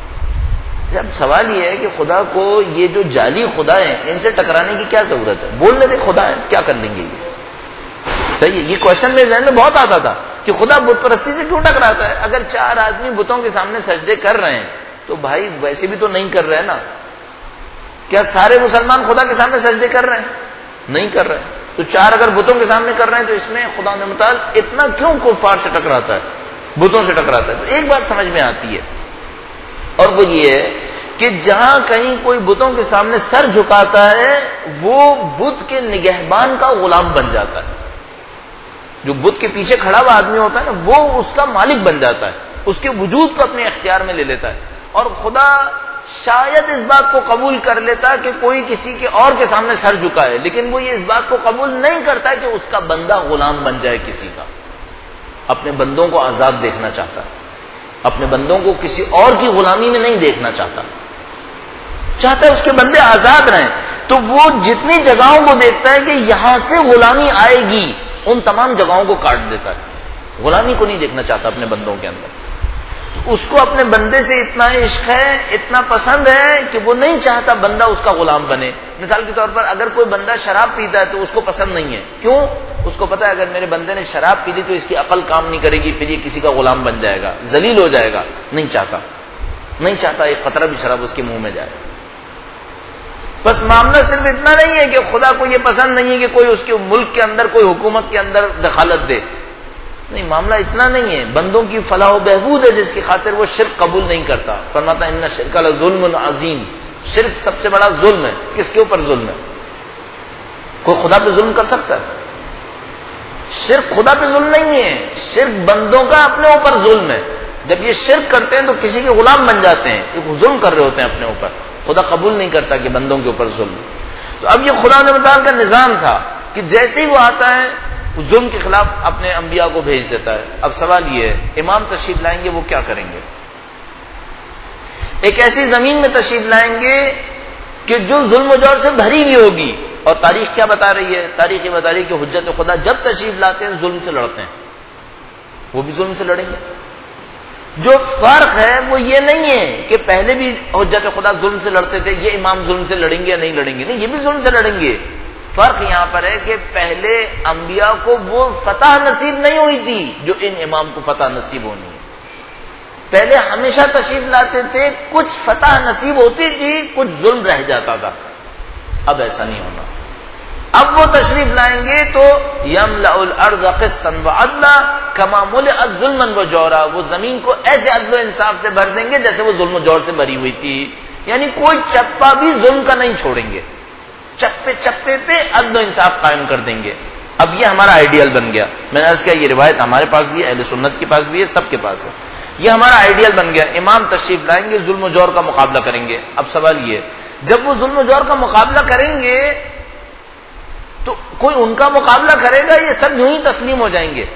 S1: اب سوال یہ ہے کہ خدا کو یہ جو جعلی خدا ہیں ان سے ٹکرانے کی کیا ضرورت ہے؟ بولنے دے خدا ہے، کیا کر لیں گے یہ؟ صحیح ہے، یہ کوشچن میرے ذہن میں بہت آتا تھا کہ خدا بت پرستی سے کیوں ٹکراتا ہے؟ اگر چار آدمی بتوں کے سامنے سجدے کر رہے ہیں تو بھائی ویسے بھی تو نہیں کر رہے نا، کیا سارے مسلمان خدا کے سامنے سجدے کر رہے ہیں؟ نہیں کر رہے، تو چار اگر بتوں کے سامنے کر رہے ہیں تو اس میں خدا نے متعال اتنا کیوں کفار سے ٹکراتا ہے، بتوں سے ٹکراتا ہے؟ تو ایک بات سمجھ میں آتی ہے، اور وہ یہ ہے کہ جہاں کہیں کوئی بتوں کے سامنے سر جھکاتا ہے وہ بت کے نگہبان کا غلام بن جاتا ہے، جو بت کے پیچھے کھڑا ہوا آدمی ہوتا ہے نا وہ اس کا مالک بن جاتا ہے، اس کے وجود کو اپنے اختیار میں لے لیتا ہے۔ اور خدا شاید اس بات کو قبول کر لیتا کہ کوئی کسی کے اور کے سامنے سر جھکائے، لیکن وہ یہ اس بات کو قبول نہیں کرتا کہ اس کا بندہ غلام بن جائے کسی کا، اپنے بندوں کو آزاد دیکھنا چاہتا ہے، اپنے بندوں کو کسی اور کی غلامی میں نہیں دیکھنا چاہتا، چاہتا ہے اس کے بندے آزاد رہیں۔ تو وہ جتنی جگہوں کو دیکھتا ہے کہ یہاں سے غلامی آئے گی ان تمام جگہوں کو کاٹ دیتا ہے، غلامی کو نہیں دیکھنا چاہتا اپنے بندوں کے اندر۔ اس کو اپنے بندے سے اتنا عشق ہے، اتنا پسند ہے کہ وہ نہیں چاہتا بندہ اس کا غلام بنے۔ مثال کے طور پر اگر کوئی بندہ شراب پیتا ہے تو اس کو پسند نہیں ہے، کیوں؟ اس کو پتا ہے اگر میرے بندے نے شراب پی لی تو اس کی عقل کام نہیں کرے گی، پھر یہ کسی کا غلام بن جائے گا، ذلیل ہو جائے گا، نہیں چاہتا، نہیں چاہتا ایک قطرہ بھی شراب اس کے منہ میں جائے۔ بس معاملہ صرف اتنا نہیں ہے کہ خدا کو یہ پسند نہیں ہے کہ کوئی اس کے ملک کے اندر، کوئی حکومت کے اندر دخالت دے، نہیں، معاملہ اتنا نہیں ہے، بندوں کی فلاح و بہبود ہے جس کی خاطر وہ شرک قبول نہیں کرتا۔ فرماتا ہے ان الشرک لظلم عظیم، شرک سب سے بڑا ظلم ہے۔ کس کے اوپر ظلم ہے؟ کوئی خدا پہ ظلم کر سکتا ہے؟ شرک خدا پہ ظلم نہیں ہے، شرک بندوں کا اپنے اوپر ظلم ہے۔ جب یہ شرک کرتے ہیں تو کسی کے غلام بن جاتے ہیں، یہ ظلم کر رہے ہوتے ہیں اپنے اوپر، خدا قبول نہیں کرتا کہ بندوں کے اوپر ظلم۔ تو اب یہ خدا نے متعال کا نظام تھا کہ جیسے ہی وہ آتا ہے ظلم کے خلاف اپنے انبیاء کو بھیج دیتا ہے۔ اب سوال یہ ہے امام تشریف لائیں گے وہ کیا کریں گے؟ ایک ایسی زمین میں تشریف لائیں گے کہ جو ظلم و جور سے بھری ہوئی ہوگی، اور تاریخ کیا بتا رہی ہے؟ تاریخ یہ بتا رہی ہے کہ حجت خدا جب تشریف لاتے ہیں ظلم سے لڑتے ہیں، وہ بھی ظلم سے لڑیں گے۔ جو فرق ہے وہ یہ نہیں ہے کہ پہلے بھی حجت خدا ظلم سے لڑتے تھے، یہ امام ظلم سے لڑیں گے یا نہیں لڑیں گے، نہیں، یہ بھی ظلم سے لڑیں گے۔ فرق یہاں پر ہے کہ پہلے انبیاء کو وہ فتح نصیب نہیں ہوئی تھی جو ان امام کو فتح نصیب ہونی ہے. پہلے ہمیشہ تشریف لاتے تھے، کچھ فتح نصیب ہوتی تھی، کچھ ظلم رہ جاتا تھا. اب ایسا نہیں ہونا. اب وہ تشریف لائیں گے تو یملأ الارض قسطا وعدلا کما ملئت ظلما وجورا، وہ زمین کو ایسے عدل و انصاف سے بھر دیں گے جیسے وہ ظلم و جور سے بھری ہوئی تھی. یعنی کوئی چپا بھی ظلم کا نہیں چھوڑیں گے، چپے چپے پہ عدل و انصاف قائم کر دیں گے. اب یہ ہمارا آئیڈیل بن گیا. میں نے عرض کیا یہ روایت ہمارے پاس بھی ہے، اہل سنت کے پاس بھی ہے، سب کے پاس ہے. یہ ہمارا آئیڈیل بن گیا. امام تشریف لائیں گے، ظلم و جور کا مقابلہ کریں گے. اب سوال یہ، جب وہ ظلم و جور کا مقابلہ کریں گے تو کوئی ان کا مقابلہ کرے گا، یہ سب یوں ہی تسلیم ہو جائیں گے؟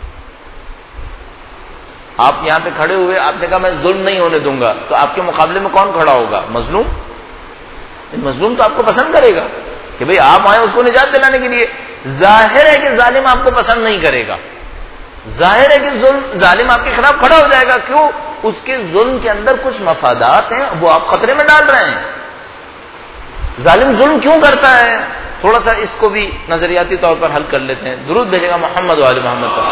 S1: آپ یہاں پہ کھڑے ہوئے، آپ نے کہا میں ظلم نہیں ہونے دوں گا، تو آپ کے مقابلے میں کون کھڑا ہوگا؟ مظلوم. مظلوم تو آپ کو پسند کرے گا کہ بھئی آپ آئے اس کو نجات دلانے کے لیے. ظاہر ہے کہ ظالم آپ کو پسند نہیں کرے گا، ظاہر ہے کہ ظلم ظالم آپ کے خلاف کھڑا ہو جائے گا. کیوں؟ اس کے ظلم کے اندر کچھ مفادات ہیں، وہ آپ خطرے میں ڈال رہے ہیں. ظالم ظلم کیوں کرتا ہے؟ تھوڑا سا اس کو بھی نظریاتی طور پر حل کر لیتے ہیں. درود بھیجے گا محمد و آل محمد پر.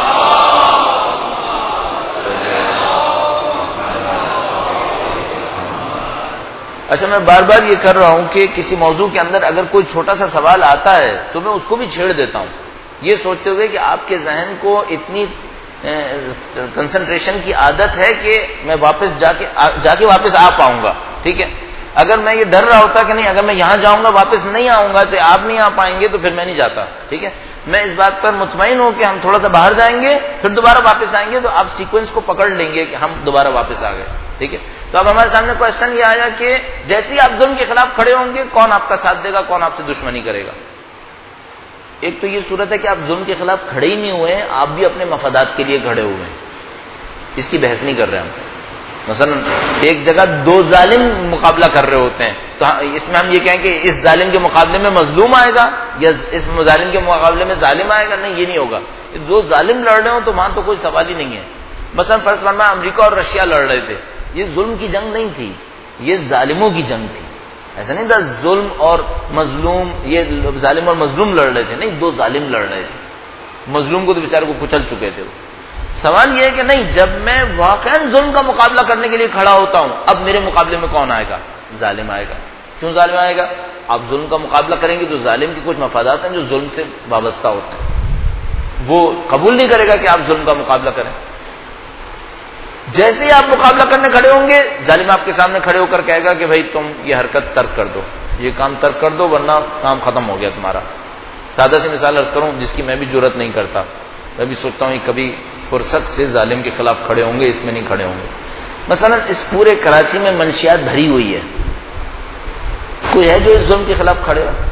S1: اچھا، میں بار بار یہ کر رہا ہوں کہ کسی موضوع کے اندر اگر کوئی چھوٹا سا سوال آتا ہے تو میں اس کو بھی چھیڑ دیتا ہوں، یہ سوچتے ہوئے کہ آپ کے ذہن کو اتنی کنسنٹریشن کی عادت ہے کہ میں واپس جا کے جا کے واپس آ پاؤں گا. ٹھیک ہے، اگر میں یہ ڈر رہا ہوتا کہ نہیں اگر میں یہاں جاؤں گا واپس نہیں آؤں گا تو آپ نہیں آ پائیں گے تو پھر میں نہیں جاتا. ٹھیک ہے، میں اس بات پر مطمئن ہوں کہ ہم تھوڑا سا باہر جائیں گے پھر دوبارہ واپس آئیں گے تو آپ سیکوینس کو پکڑ لیں گے کہ ہم دوبارہ واپس آ گئے. ٹھیک ہے، تو اب ہمارے سامنے کوشچن یہ آیا کہ جیسے ہی آپ ظلم کے خلاف کھڑے ہوں گے کون آپ کا ساتھ دے گا، کون آپ سے دشمنی کرے گا؟ ایک تو یہ صورت ہے کہ آپ ظلم کے خلاف کھڑے ہی نہیں ہوئے ہیں، آپ بھی اپنے مفادات کے لیے کھڑے ہوئے ہیں. اس کی بحث نہیں کر رہے ہم. مثلا ایک جگہ دو ظالم مقابلہ کر رہے ہوتے ہیں تو اس میں ہم یہ کہیں کہ اس ظالم کے مقابلے میں مظلوم آئے گا یا اس ظالم کے مقابلے میں ظالم آئے گا؟ نہیں، یہ نہیں ہوگا. دو ظالم لڑ رہے ہوں تو وہاں تو کوئی سوال ہی نہیں ہے. مثلا فرض فرمائیں امریکہ اور رشیا لڑ رہے تھے، یہ ظلم کی جنگ نہیں تھی، یہ ظالموں کی جنگ تھی. ایسا نہیں تھا ظلم اور مظلوم، یہ ظالم اور مظلوم لڑ رہے تھے، نہیں، دو ظالم لڑ رہے تھے. مظلوم کو تو بیچارے کو کچل چکے تھے. سوال یہ ہے کہ نہیں، جب میں واقعا ظلم کا مقابلہ کرنے کے لیے کھڑا ہوتا ہوں اب میرے مقابلے میں کون آئے گا؟ ظالم آئے گا. کیوں ظالم آئے گا؟ آپ ظلم کا مقابلہ کریں گے تو ظالم کے کچھ مفادات ہیں جو ظلم سے وابستہ ہوتے ہیں، وہ قبول نہیں کرے گا کہ آپ ظلم کا مقابلہ کریں. جیسے ہی آپ مقابلہ کرنے کھڑے ہوں گے ظالم آپ کے سامنے کھڑے ہو کر کہے گا کہ بھائی تم یہ حرکت ترک کر دو، یہ کام ترک کر دو ورنہ کام ختم ہو گیا تمہارا. سادہ سی مثال عرض کروں جس کی میں بھی جرت نہیں کرتا، میں بھی سوچتا ہوں کہ کبھی فرصت سے ظالم کے خلاف کھڑے ہوں گے، اس میں نہیں کھڑے ہوں گے. مثلا اس پورے کراچی میں منشیات بھری ہوئی ہے، کوئی ہے جو اس ظلم کے خلاف کھڑے ہو؟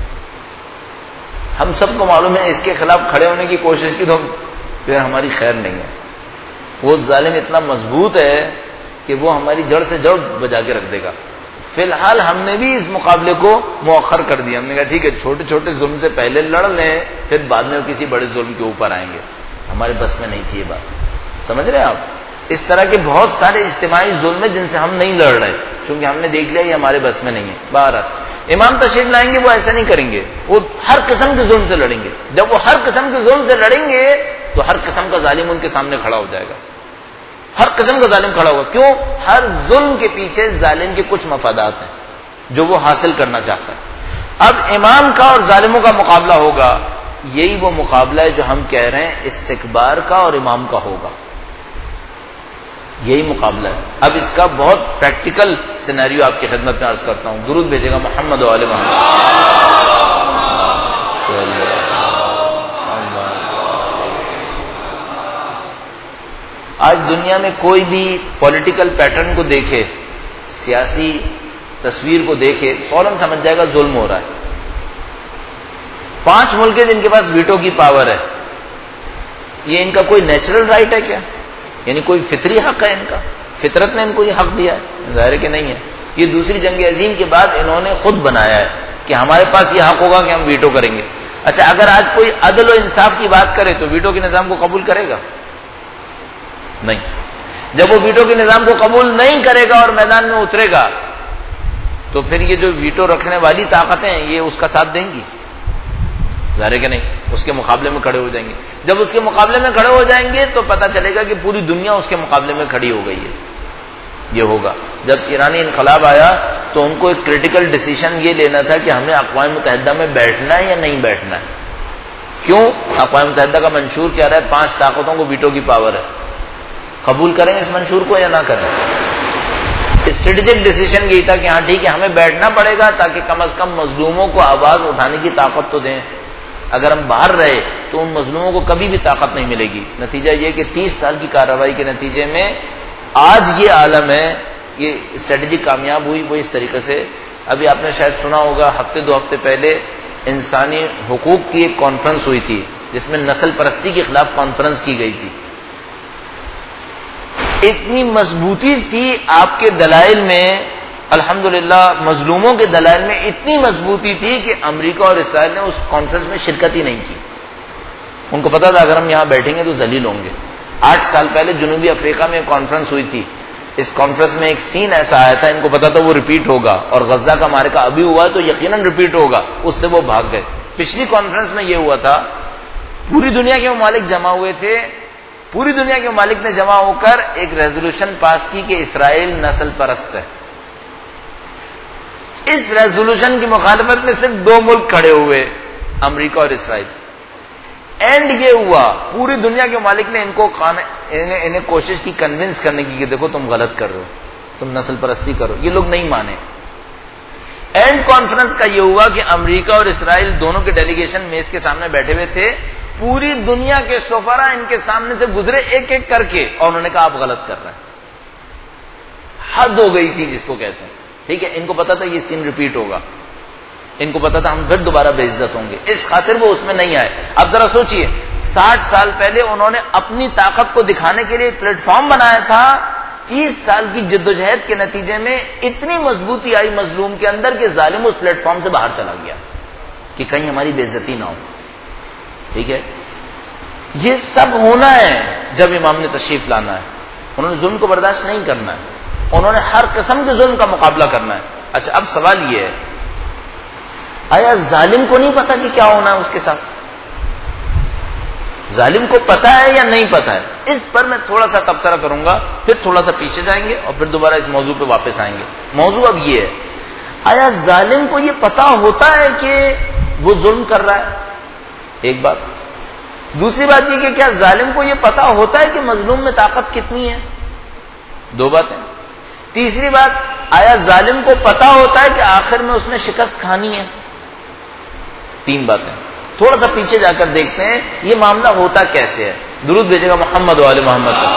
S1: ہم سب کو معلوم ہے اس کے خلاف کھڑے ہونے کی کوشش کی تو پھر ہماری خیر نہیں ہے. وہ ظالم اتنا مضبوط ہے کہ وہ ہماری جڑ سے جڑ بجا کے رکھ دے گا. فی الحال ہم نے بھی اس مقابلے کو مؤخر کر دیا. ہم نے کہا ٹھیک ہے چھوٹے چھوٹے ظلم سے پہلے لڑ لیں پھر بعد میں کسی بڑے ظلم کے اوپر آئیں گے. ہمارے بس میں نہیں تھی یہ بات، سمجھ رہے ہیں آپ؟ اس طرح کے بہت سارے اجتماعی ظلم ہیں جن سے ہم نہیں لڑ رہے کیونکہ ہم نے دیکھ لیا یہ ہمارے بس میں نہیں ہے. بہرحال امام تشریف لائیں گے وہ ایسا نہیں کریں گے، وہ ہر قسم کے ظلم سے لڑیں گے. جب وہ ہر قسم کے ظلم سے لڑیں گے تو ہر قسم کا ظالم ان کے سامنے کھڑا ہو جائے گا. ہر قسم کا ظالم کھڑا ہوگا. کیوں؟ ہر ظلم کے پیچھے ظالم کے کچھ مفادات ہیں جو وہ حاصل کرنا چاہتا ہے. اب امام کا اور ظالموں کا مقابلہ ہوگا، یہی وہ مقابلہ ہے جو ہم کہہ رہے ہیں استکبار کا اور امام کا ہوگا. یہی مقابلہ ہے. اب اس کا بہت پریکٹیکل سینیریو آپ کی خدمت میں عرض کرتا ہوں. درود بھیجے گا محمد و آل محمد. آج دنیا میں کوئی بھی پولیٹیکل پیٹرن کو دیکھے، سیاسی تصویر کو دیکھے، فوراً سمجھ جائے گا ظلم ہو رہا ہے. پانچ ملک ہیں جن کے پاس ویٹو کی پاور ہے. یہ ان کا کوئی نیچرل رائٹ ہے کیا؟ یعنی کوئی فطری حق ہے ان کا؟ فطرت نے ان کو یہ حق دیا ہے؟ ظاہر کہ نہیں ہے. یہ دوسری جنگ عظیم کے بعد انہوں نے خود بنایا ہے کہ ہمارے پاس یہ حق ہوگا کہ ہم ویٹو کریں گے. اچھا اگر آج کوئی عدل و انصاف کی بات کرے تو ویٹو کے نظام کو قبول کرے گا؟ نہیں. جب وہ ویٹو کے نظام کو قبول نہیں کرے گا اور میدان میں اترے گا تو پھر یہ جو ویٹو رکھنے والی طاقتیں یہ اس کا ساتھ دیں گی؟ ظاہر ہے کہ نہیں، اس کے مقابلے میں کھڑے ہو جائیں گے. جب اس کے مقابلے میں کھڑے ہو جائیں گے تو پتہ چلے گا کہ پوری دنیا اس کے مقابلے میں کھڑی ہو گئی ہے. یہ ہوگا. جب ایرانی انقلاب آیا تو ان کو ایک کریٹیکل ڈیسیژن یہ لینا تھا کہ ہمیں اقوام متحدہ میں بیٹھنا ہے یا نہیں بیٹھنا ہے. کیوں؟ اقوام متحدہ کا منشور کیا رہا ہے؟ پانچ طاقتوں کو ویٹو کی پاور ہے. قبول کریں اس منشور کو یا نہ کریں؟ اسٹریٹجک ڈیسیژن یہی تھا کہ ہاں ٹھیک ہے ہمیں بیٹھنا پڑے گا تاکہ کم از کم مظلوموں کو آواز اٹھانے کی طاقت تو دیں. اگر ہم باہر رہے تو ان مظلوموں کو کبھی بھی طاقت نہیں ملے گی. نتیجہ یہ کہ تیس سال کی کارروائی کے نتیجے میں آج یہ عالم ہے، یہ اسٹریٹجی کامیاب ہوئی. وہ اس طریقے سے ابھی آپ نے شاید سنا ہوگا ہفتے دو ہفتے پہلے انسانی حقوق کی ایک کانفرنس ہوئی تھی جس میں نسل پرستی کے خلاف کانفرنس کی گئی تھی. اتنی مضبوطی تھی آپ کے دلائل میں، الحمدللہ مظلوموں کے دلائل میں اتنی مضبوطی تھی کہ امریکہ اور اسرائیل نے اس کانفرنس میں شرکت ہی نہیں کی. ان کو پتا تھا اگر ہم یہاں بیٹھیں گے تو ذلیل ہوں گے. آٹھ سال پہلے جنوبی افریقہ میں ایک کانفرنس ہوئی تھی. اس کانفرنس میں ایک سین ایسا آیا تھا، ان کو پتا تھا وہ ریپیٹ ہوگا، اور غزہ کا معرکہ ابھی ہوا تو یقیناً ریپیٹ ہوگا. اس سے وہ بھاگ گئے. پچھلی کانفرنس میں یہ ہوا تھا، پوری دنیا کے ممالک جمع ہوئے تھے. پوری دنیا کے ممالک نے جمع ہو کر ایک ریزولوشن پاس کی کہ اسرائیل نسل پرست ہے. اس ریزولوشن کی مخالفت میں صرف دو ملک کھڑے ہوئے، امریکہ اور اسرائیل. اینڈ یہ ہوا پوری دنیا کے ممالک نے ان کو انہیں, انہیں کوشش کی کنونس کرنے کی کہ دیکھو تم غلط کر رہے ہو، تم نسل پرستی کرو. یہ لوگ نہیں مانے. اینڈ کانفرنس کا یہ ہوا کہ امریکہ اور اسرائیل دونوں کے ڈیلیگیشن میز کے سامنے بیٹھے ہوئے تھے. پوری دنیا کے سفراء ان کے سامنے سے گزرے ایک ایک کر کے، اور انہوں نے کہا آپ غلط کر رہے ہیں. حد ہو گئی تھی جس کو کہتے ہیں. ٹھیک ہے، ان کو پتا تھا یہ سین ریپیٹ ہوگا، ان کو پتا تھا ہم پھر دوبارہ بے عزت ہوں گے، اس خاطر وہ اس میں نہیں آئے. اب ذرا سوچئے، ساٹھ سال پہلے انہوں نے اپنی طاقت کو دکھانے کے لیے پلیٹ فارم بنایا تھا. تیس سال کی جدوجہد کے نتیجے میں اتنی مضبوطی آئی مظلوم کے اندر کہ ظالم اس پلیٹ فارم سے باہر چلا گیا کہ کہیں ہماری بے عزتی نہ ہو. ٹھیک ہے، یہ سب ہونا ہے جب امام نے تشریف لانا ہے. انہوں نے ظلم کو برداشت نہیں کرنا ہے، انہوں نے ہر قسم کے ظلم کا مقابلہ کرنا ہے. اچھا اب سوال یہ ہے، آیا ظالم کو نہیں پتا کہ کیا ہونا ہے اس کے ساتھ؟ ظالم کو پتا ہے یا نہیں پتا ہے؟ اس پر میں تھوڑا سا تبصرہ کروں گا، پھر تھوڑا سا پیچھے جائیں گے اور پھر دوبارہ اس موضوع پہ واپس آئیں گے. موضوع اب یہ ہے، آیا ظالم کو یہ پتا ہوتا ہے کہ وہ ظلم کر رہا ہے؟ ایک بات. دوسری بات یہ کہ کیا ظالم کو یہ پتا ہوتا ہے کہ مظلوم میں طاقت کتنی ہے؟ دو باتیں. تیسری بات، آیا ظالم کو پتا ہوتا ہے کہ آخر میں اس نے شکست کھانی ہے؟ تین باتیں. تھوڑا سا پیچھے جا کر دیکھتے ہیں یہ معاملہ ہوتا کیسے ہے. درود بھیجے گا محمد و آل محمد کا.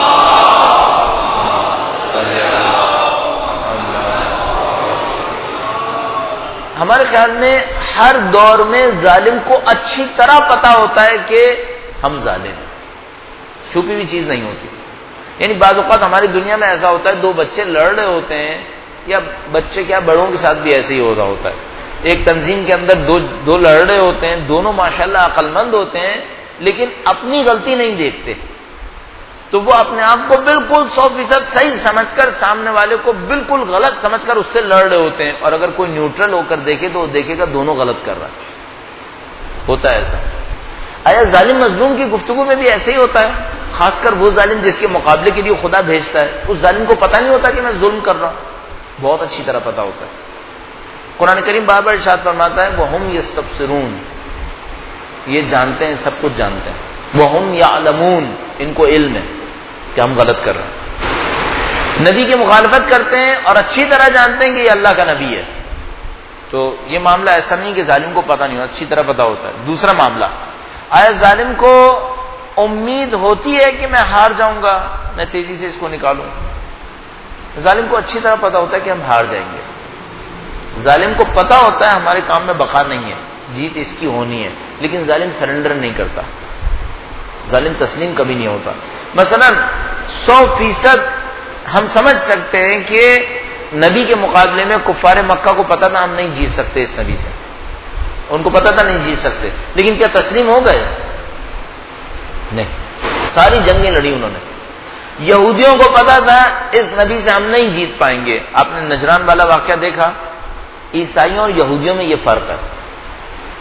S1: ہمارے خیال میں ہر دور میں ظالم کو اچھی طرح پتا ہوتا ہے کہ ہم ظالم ہیں. چھپی ہوئی چیز نہیں ہوتی. یعنی بعض اوقات ہماری دنیا میں ایسا ہوتا ہے، دو بچے لڑ رہے ہوتے ہیں، یا بچے کیا بڑوں کے ساتھ بھی ایسے ہی ہو رہا ہوتا ہے. ایک تنظیم کے اندر دو دو لڑ رہے ہوتے ہیں، دونوں ماشاءاللہ عقل مند ہوتے ہیں، لیکن اپنی غلطی نہیں دیکھتے. تو وہ اپنے آپ کو بالکل سو فیصد صحیح سمجھ کر سامنے والے کو بالکل غلط سمجھ کر اس سے لڑ رہے ہوتے ہیں. اور اگر کوئی نیوٹرل ہو کر دیکھے تو وہ دیکھے گا دونوں غلط کر رہا ہے. ہوتا ہے ایسا. آیا ظالم مظلوم کی گفتگو میں بھی ایسے ہی ہوتا ہے؟ خاص کر وہ ظالم جس کے مقابلے کے لیے خدا بھیجتا ہے، اس ظالم کو پتہ نہیں ہوتا کہ میں ظلم کر رہا ہوں؟ بہت اچھی طرح پتہ ہوتا ہے. قرآن کریم بار بار ارشاد فرماتا ہے وَهُمْ يَسْتَبْصِرُونَ، یہ جانتے ہیں، سب کچھ جانتے ہیں. وَهُمْ يَعْلَمُونَ، ان کو علم ہے کہ ہم غلط کر رہے ہیں. نبی کی مخالفت کرتے ہیں اور اچھی طرح جانتے ہیں کہ یہ اللہ کا نبی ہے. تو یہ معاملہ ایسا نہیں کہ ظالم کو پتہ نہیں ہوتا، اچھی طرح پتہ ہوتا ہے. دوسرا معاملہ، آیا ظالم کو امید ہوتی ہے کہ میں ہار جاؤں گا، میں تیزی سے اس کو نکالوں؟ ظالم کو اچھی طرح پتہ ہوتا ہے کہ ہم ہار جائیں گے. ظالم کو پتہ ہوتا ہے ہمارے کام میں بقا نہیں ہے، جیت اس کی ہونی ہے، لیکن ظالم سرنڈر نہیں کرتا. ظالم تسلیم کبھی نہیں ہوتا. مثلا سو فیصد ہم سمجھ سکتے ہیں کہ نبی کے مقابلے میں کفار مکہ کو پتا تھا ہم نہیں جیت سکتے اس نبی سے، ان کو پتا تھا نہیں جیت سکتے، لیکن کیا تسلیم ہو گئے؟ نہیں. ساری جنگیں لڑی انہوں نے. یہودیوں کو پتا تھا اس نبی سے ہم نہیں جیت پائیں گے. آپ نے نجران والا واقعہ دیکھا؟ عیسائیوں اور یہودیوں میں یہ فرق ہے.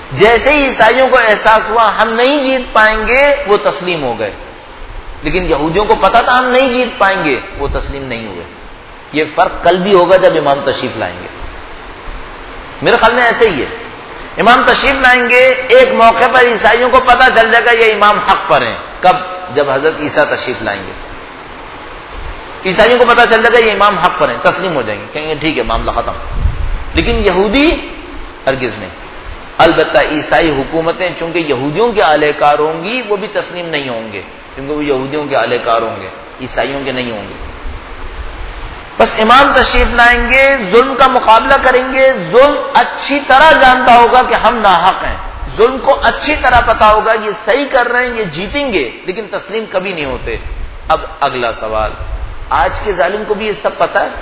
S1: جیسے ہی عیسائیوں کو احساس ہوا ہم نہیں جیت پائیں گے، وہ تسلیم ہو گئے، لیکن یہودیوں کو پتا تھا ہم نہیں جیت پائیں گے، وہ تسلیم نہیں ہوئے۔ یہ فرق کل بھی ہوگا جب امام تشریف لائیں گے، میرے خیال میں ایسے ہی ہے۔ امام تشریف لائیں گے، ایک موقع پر عیسائیوں کو پتا چل جائے گا یہ امام حق پر ہیں۔ کب؟ جب حضرت عیسیٰ تشریف لائیں گے، عیسائیوں کو پتا چل جائے گا یہ امام حق پر ہیں، تسلیم ہو جائیں گے، کہیں گے ٹھیک ہے معاملہ ختم۔ لیکن یہودی ہرگز نہیں۔ البتہ عیسائی حکومتیں چونکہ یہودیوں کے اعلی کار ہوں گی، وہ بھی تسلیم نہیں ہوں گے، کیونکہ وہ یہودیوں کے اعلی کار ہوں گے، عیسائیوں کے نہیں ہوں گے۔ بس امام تشریف لائیں گے، ظلم کا مقابلہ کریں گے، ظلم اچھی طرح جانتا ہوگا کہ ہم ناحق ہیں، ظلم کو اچھی طرح پتا ہوگا یہ صحیح کر رہے ہیں، یہ جیتیں گے، لیکن تسلیم کبھی نہیں ہوتے۔ اب اگلا سوال، آج کے ظالم کو بھی یہ سب پتا ہے؟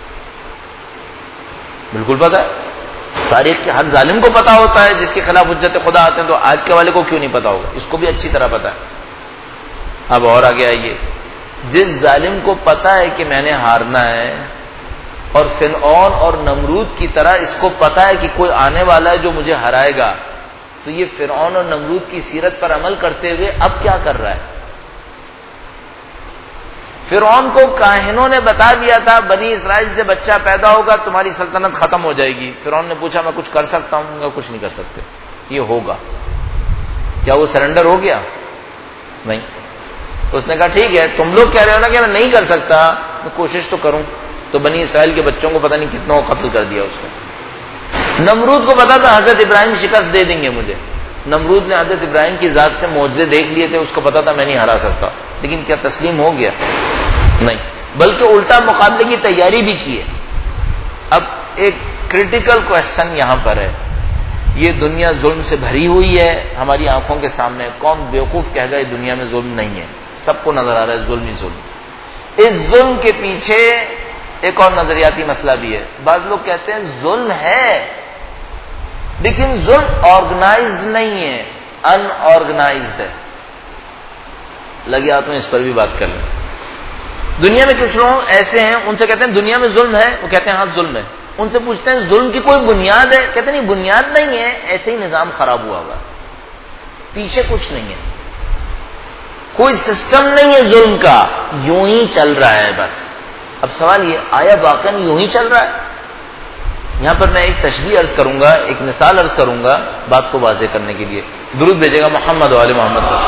S1: بالکل پتا ہے۔ تاریخ کے ہر ظالم کو پتا ہوتا ہے، جس کے خلاف حجت خدا آتے ہیں، تو آج کے والے کو کیوں نہیں پتا ہوگا؟ اس کو بھی اچھی طرح پتا ہے۔ اب اور آگے آئیے، جس ظالم کو پتا ہے کہ میں نے ہارنا ہے، اور فرعون اور نمرود کی طرح اس کو پتا ہے کہ کوئی آنے والا ہے جو مجھے ہرائے گا، تو یہ فرعون اور نمرود کی سیرت پر عمل کرتے ہوئے اب کیا کر رہا ہے؟ فرعون کو کاہنوں نے بتا دیا تھا بنی اسرائیل سے بچہ پیدا ہوگا تمہاری سلطنت ختم ہو جائے گی۔ فرعون نے پوچھا میں کچھ کر سکتا ہوں؟ گا کچھ نہیں کر سکتے، یہ ہوگا۔ کیا وہ سرنڈر ہو گیا؟ نہیں۔ اس نے کہا ٹھیک ہے، تم لوگ کہہ رہے ہو نا کہ میں نہیں کر سکتا، میں کوشش تو کروں۔ تو بنی اسرائیل کے بچوں کو پتہ نہیں کتنوں کو قتل کر دیا اس نے۔ نمرود کو پتا تھا حضرت ابراہیم شکست دے دیں گے مجھے، نمرود نے حضرت ابراہیم کی ذات سے معجزے دیکھ لیے تھے، اس کو پتا تھا میں نہیں ہرا سکتا، لیکن کیا تسلیم ہو گیا؟ نہیں، بلکہ الٹا مقابلے کی تیاری بھی کی ہے۔ اب ایک کریٹیکل کوشچن یہاں پر ہے، یہ دنیا ظلم سے بھری ہوئی ہے ہماری آنکھوں کے سامنے، کون بیوقوف کہے گا یہ دنیا میں ظلم نہیں ہے؟ سب کو نظر آ رہا ہے ظلم ہی ظلم۔ اس ظلم کے پیچھے ایک اور نظریاتی مسئلہ بھی ہے۔ بعض لوگ کہتے ہیں ظلم ہے لیکن ظلم آرگنائزڈ نہیں ہے، ان آرگنائزڈ ہے۔ لگے ہاتھوں اس پر بھی بات کر لیں۔ دنیا میں کچھ لوگ ایسے ہیں، ان سے کہتے ہیں دنیا میں ظلم ہے، وہ کہتے ہیں ہاں ظلم ہے۔ ان سے پوچھتے ہیں ظلم کی کوئی بنیاد ہے؟ کہتے ہیں نہیں بنیاد نہیں ہے، ایسے ہی نظام خراب ہوا ہوا، پیچھے کچھ نہیں ہے، کوئی سسٹم نہیں ہے ظلم کا، یوں ہی چل رہا ہے بس۔ اب سوال یہ، آیا واقعا یوں ہی چل رہا ہے؟ یہاں پر میں ایک تشبیہ عرض کروں گا، ایک مثال عرض کروں گا بات کو واضح کرنے کے لیے۔ درود بھیجے گا محمد وآل محمد پر۔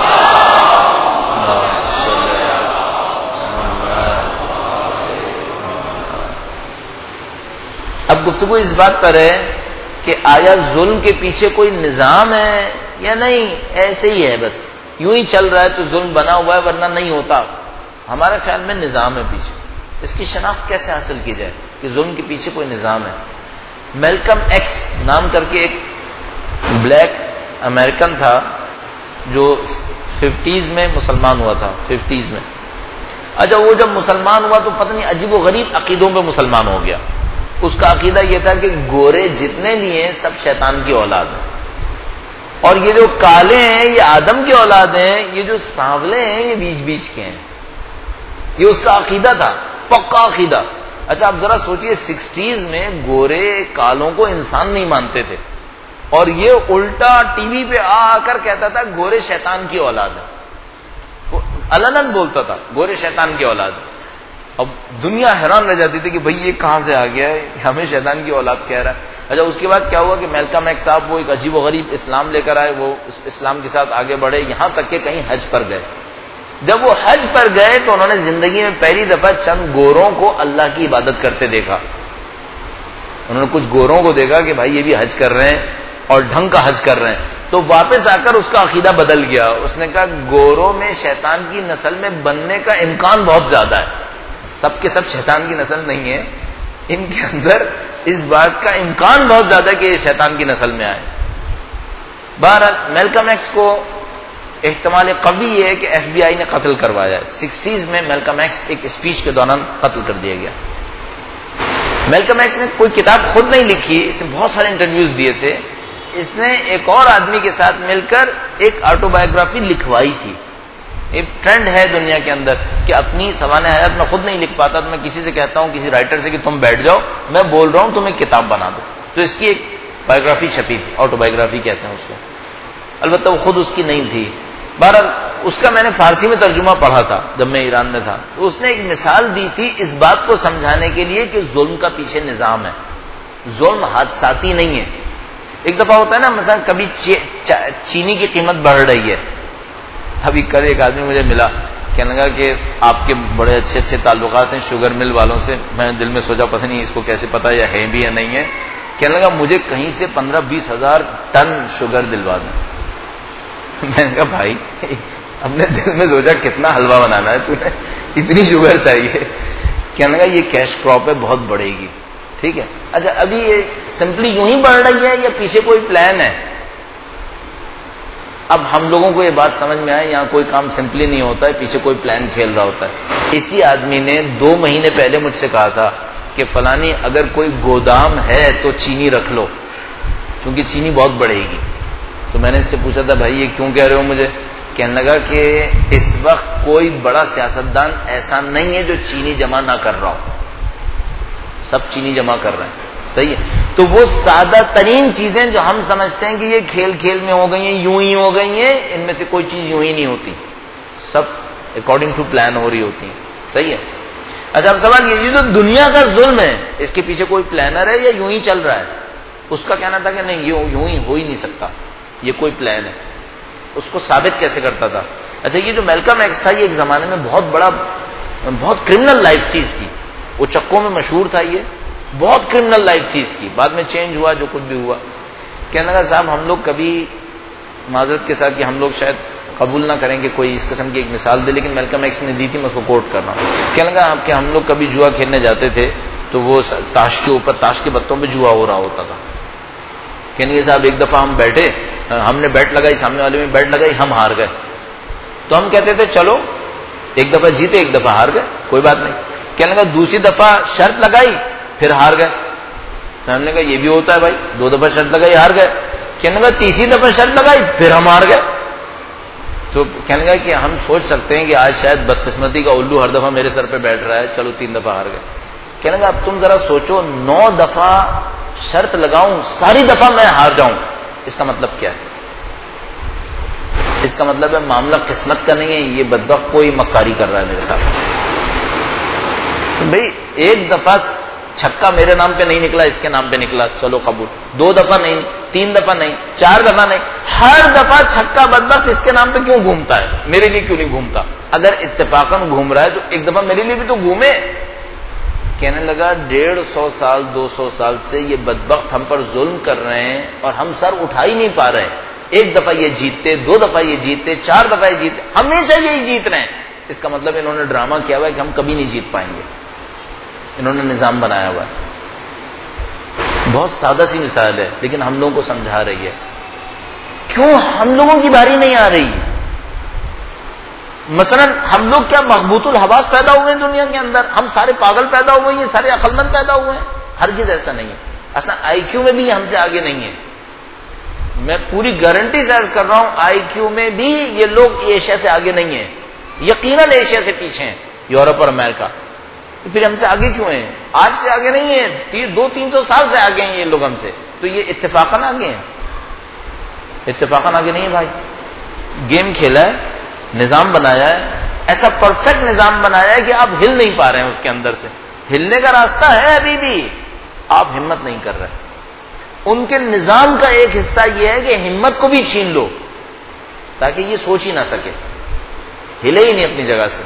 S1: اب گفتگو اس بات پر ہے کہ آیا ظلم کے پیچھے کوئی نظام ہے یا نہیں، ایسے ہی ہے بس، یوں ہی چل رہا ہے تو ظلم بنا ہوا ہے ورنہ نہیں ہوتا۔ ہمارا خیال میں نظام ہے پیچھے۔ اس کی شناخت کیسے حاصل کی جائے کہ ظلم کے پیچھے کوئی نظام ہے؟ میلکم ایکس نام کر کے ایک بلیک امریکن تھا جو ففٹیز میں مسلمان ہوا تھا، ففٹیز میں۔ اچھا وہ جب مسلمان ہوا تو پتہ نہیں عجیب و غریب عقیدوں پہ مسلمان ہو گیا۔ اس کا عقیدہ یہ تھا کہ گورے جتنے بھی ہیں سب شیطان کی اولاد ہیں، اور یہ جو کالے ہیں یہ آدم کی اولاد ہیں، یہ جو سانولے ہیں یہ بیچ بیچ کے ہیں۔ یہ اس کا عقیدہ تھا، پکا عقیدہ۔ اچھا آپ ذرا سوچئے سکسٹیز میں گورے کالوں کو انسان نہیں مانتے تھے، اور یہ الٹا ٹی وی پہ آ آ کر کہتا تھا گورے شیطان کی اولاد ہے، علناً بولتا تھا گورے شیطان کی اولاد ہے۔ اب دنیا حیران رہ جاتی تھی کہ بھئی یہ کہاں سے آ گیا ہے، ہمیں شیطان کی اولاد کہہ رہا ہے۔ اچھا اس کے بعد کیا ہوا کہ میلکم ایکس صاحب وہ ایک عجیب و غریب اسلام لے کر آئے، وہ اسلام کے ساتھ آگے بڑھے، یہاں تک کہ کہیں حج پر گئے۔ جب وہ حج پر گئے تو انہوں نے زندگی میں پہلی دفعہ چند گوروں کو اللہ کی عبادت کرتے دیکھا۔ انہوں نے کچھ گوروں کو دیکھا کہ بھائی یہ بھی حج کر رہے ہیں اور ڈھنگ کا حج کر رہے ہیں، تو واپس آ کر اس کا عقیدہ بدل گیا۔ اس نے کہا گوروں میں شیطان کی نسل میں بننے کا امکان بہت زیادہ ہے، سب کے سب شیطان کی نسل نہیں ہے، ان کے اندر اس بات کا امکان بہت زیادہ ہے کہ یہ شیطان کی نسل میں آئے۔ بہرحال میلکم ایکس کو احتمال قوی ہے کہ ایف بی آئی نے قتل کروایا ہے۔ سکسٹیز میں میلکم ایکس ایک اسپیچ کے دوران قتل کر دیا گیا۔ میلکم ایکس نے کوئی کتاب خود نہیں لکھی، اس نے بہت سارے انٹرویوز دیے تھے۔ اس نے ایک اور آدمی کے ساتھ مل کر ایک آٹو بایوگرافی لکھوائی تھی۔ ایک ٹرینڈ ہے دنیا کے اندر کہ اپنی سوانح حیات میں خود نہیں لکھ پاتا تو میں کسی سے کہتا ہوں، کسی رائٹر سے کہ تم بیٹھ جاؤ میں بول رہا ہوں تم ایک کتاب بنا دو۔ تو اس کی ایک بایوگرافی چھپی تھی، آٹو بایوگرافی کہتے ہیں اس کو، البتہ وہ خود اس کی نہیں تھی، بہرحال اس کا میں نے فارسی میں ترجمہ پڑھا تھا جب میں ایران میں تھا، تو اس نے ایک مثال دی تھی اس بات کو سمجھانے کے لیے کہ ظلم کا پیچھے نظام ہے، ظلم حادثاتی نہیں ہے۔ ایک دفعہ ہوتا ہے نا، مثلا کبھی چینی کی قیمت بڑھ رہی ہے، ابھی کل ایک آدمی مجھے ملا، کہنے لگا کہ آپ کے بڑے اچھے اچھے تعلقات ہیں شوگر مل والوں سے، میں دل میں سوچا پتہ نہیں اس کو کیسے پتا یا ہے بھی یا نہیں ہے، کہنے لگا مجھے کہیں سے پندرہ بیس ہزار ٹن شوگر دلوا دیں۔ میں نے کہا بھائی اپنے دل میں سوچا کتنا حلوہ بنانا ہے تو نے، اتنی شوگر چاہیے؟ کہنے لگا یہ کیش کراپ ہے، بہت بڑھے گی، ٹھیک ہے۔ اچھا ابھی یہ سمپلی یوں ہی بڑھ رہی ہے یا پیچھے کوئی پلان ہے؟ اب ہم لوگوں کو یہ بات سمجھ میں آئے یہاں کوئی کام سمپلی نہیں ہوتا ہے، پیچھے کوئی پلان کھیل رہا ہوتا ہے۔ اسی آدمی نے دو مہینے پہلے مجھ سے کہا تھا کہ فلانی اگر کوئی گودام ہے تو چینی رکھ لو کیونکہ چینی بہت بڑھے گی۔ تو میں نے اس سے پوچھا تھا بھائی یہ کیوں کہہ رہے ہو مجھے؟ کہنے لگا کہ اس وقت کوئی بڑا سیاستدان ایسا نہیں ہے جو چینی جمع نہ کر رہا ہو، سب چینی جمع کر رہے ہیں، صحیح ہے۔ تو وہ سادہ ترین چیزیں جو ہم سمجھتے ہیں کہ یہ کھیل کھیل میں ہو گئی ہیں، یوں ہی ہو گئی ہیں، ان میں سے کوئی چیز یوں ہی نہیں ہوتی، سب اکارڈنگ ٹو پلان ہو رہی ہوتی ہیں، صحیح ہے۔ اچھا اب سوال یہ جو دنیا کا ظلم ہے اس کے پیچھے کوئی پلانر ہے یا یوں ہی چل رہا ہے؟ اس کا کہنا تھا کہ نہیں یہ یوں ہی ہو ہی نہیں سکتا، یہ کوئی پلان ہے۔ اس کو ثابت کیسے کرتا تھا؟ اچھا یہ جو میلکم ایکس تھا یہ ایک زمانے میں بہت بڑا بہت کرمنل لائف تھی اس کی، وہ چکوں میں مشہور تھا، یہ بہت کرمنل لائف تھی اس کی، بعد میں چینج ہوا جو کچھ بھی ہوا۔ کہنے لگا صاحب ہم لوگ کبھی معذرت کے ساتھ کہ ہم لوگ شاید قبول نہ کریں کہ کوئی اس قسم کی ایک مثال دے، لیکن میلکم ایکس نے دی تھی، میں اس کو کوٹ کر رہا ہوں۔ کہنے لگا آپ کہ ہم لوگ کبھی جوا کھیلنے جاتے تھے تو وہ تاش کے اوپر تاش کے بتوں پہ جوا ہو رہا ہوتا تھا۔ کہنے لگے صاحب ایک دفعہ ہم بیٹھے، ہم نے بیٹ لگائی، سامنے والے میں بیٹ لگائی، ہم ہار گئے، تو ہم کہتے تھے چلو ایک دفعہ جیتے ایک دفعہ ہار گئے کوئی بات نہیں۔ کہنے لگا دوسری دفعہ شرط لگائی پھر ہار گئے، ہم نے کہا یہ بھی ہوتا ہے بھائی، دو دفعہ شرط لگائی ہار گئے۔ کہنے لگا تیسری دفعہ شرط لگائی پھر ہم ہار گئے۔ تو کہنے لگا کہ ہم سوچ سکتے ہیں کہ آج شاید بدقسمتی کا الو ہر دفعہ میرے سر پہ بیٹھ رہا ہے، چلو تین دفعہ ہار گئے۔ کہنے لگا اب تم ذرا سوچو نو دفعہ شرط لگاؤں ساری دفعہ میں ہار جاؤں، اس کا مطلب کیا ہے؟ اس کا مطلب ہے معاملہ قسمت کا نہیں ہے، یہ بدبخت کوئی مکاری کر رہا ہے میرے ساتھ۔ بھائی ایک دفعہ چھکا میرے نام پہ نہیں نکلا، اس کے نام پہ نکلا، چلو قبول، دو دفعہ نہیں، تین دفعہ نہیں، چار دفعہ نہیں، ہر دفعہ چھکا بدبخت اس کے نام پہ کیوں گھومتا ہے؟ میرے لیے کیوں نہیں گھومتا؟ اگر اتفاقاً گھوم رہا ہے تو ایک دفعہ میرے لیے بھی تو گھومے۔ کہنے لگا ڈیڑھ سو سال دو سو سال سے یہ بدبخت ہم پر ظلم کر رہے ہیں اور ہم سر اٹھا ہی نہیں پا رہے ہیں، ایک دفعہ یہ جیتتے، دو دفعہ یہ جیتتے، چار دفعہ یہ جیتتے، ہمیشہ یہی جیت رہے ہیں۔ اس کا مطلب انہوں نے ڈرامہ کیا ہوا ہے کہ ہم کبھی نہیں جیت پائیں گے، انہوں نے نظام بنایا ہوا ہے۔ بہت سادہ سی مثال ہے لیکن ہم لوگوں کو سمجھا رہی ہے کیوں ہم لوگوں کی باری نہیں آ رہی۔ مثلا ہم لوگ کیا مغبوط الحواس پیدا ہوئے ہیں دنیا کے اندر؟ ہم سارے پاگل پیدا ہوئے ہیں، سارے عقل مند پیدا ہوئے ہیں؟ ہرگز ایسا نہیں ہے۔ اصلا آئی کیو میں بھی ہم سے آگے نہیں ہے، میں پوری گارنٹی سے عرض کر رہا ہوں آئی کیو میں بھی یہ لوگ ایشیا سے آگے نہیں ہیں، یقیناً ایشیا سے پیچھے ہیں، یورپ اور امریکہ۔ پھر ہم سے آگے کیوں ہیں؟ آج سے آگے نہیں ہیں، دو تین سو سال سے آگے ہیں یہ لوگ ہم سے، تو یہ اتفاقاً آگے ہیں؟ اتفاقاً آگے نہیں ہے بھائی، گیم کھیلا ہے، نظام بنایا ہے، ایسا پرفیکٹ نظام بنایا ہے کہ آپ ہل نہیں پا رہے ہیں اس کے اندر سے، ہلنے کا راستہ ہے ابھی بھی، آپ ہمت نہیں کر رہے۔ ان کے نظام کا ایک حصہ یہ ہے کہ ہمت کو بھی چھین لو تاکہ یہ سوچ ہی نہ سکے، ہلے ہی نہیں اپنی جگہ سے۔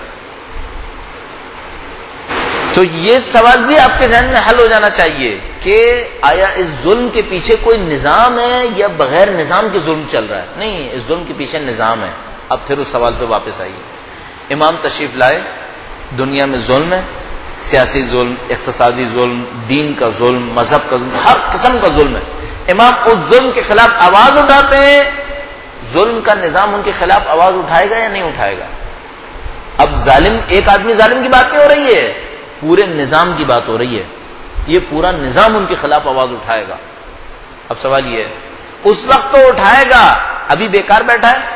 S1: تو یہ سوال بھی آپ کے ذہن میں حل ہو جانا چاہیے کہ آیا اس ظلم کے پیچھے کوئی نظام ہے یا بغیر نظام کے ظلم چل رہا ہے؟ نہیں، اس ظلم کے پیچھے نظام ہے۔ اب پھر اس سوال پہ واپس آئیے، امام تشریف لائے، دنیا میں ظلم ہے، سیاسی ظلم، اقتصادی ظلم، دین کا ظلم، مذہب کا ظلم، ہر قسم کا ظلم ہے۔ امام اس ظلم کے خلاف آواز اٹھاتے ہیں، ظلم کا نظام ان کے خلاف آواز اٹھائے گا یا نہیں اٹھائے گا؟ اب ظالم، ایک آدمی ظالم کی بات نہیں ہو رہی ہے، پورے نظام کی بات ہو رہی ہے، یہ پورا نظام ان کے خلاف آواز اٹھائے گا۔ اب سوال یہ ہے اس وقت تو اٹھائے گا، ابھی بیکار بیٹھا ہے،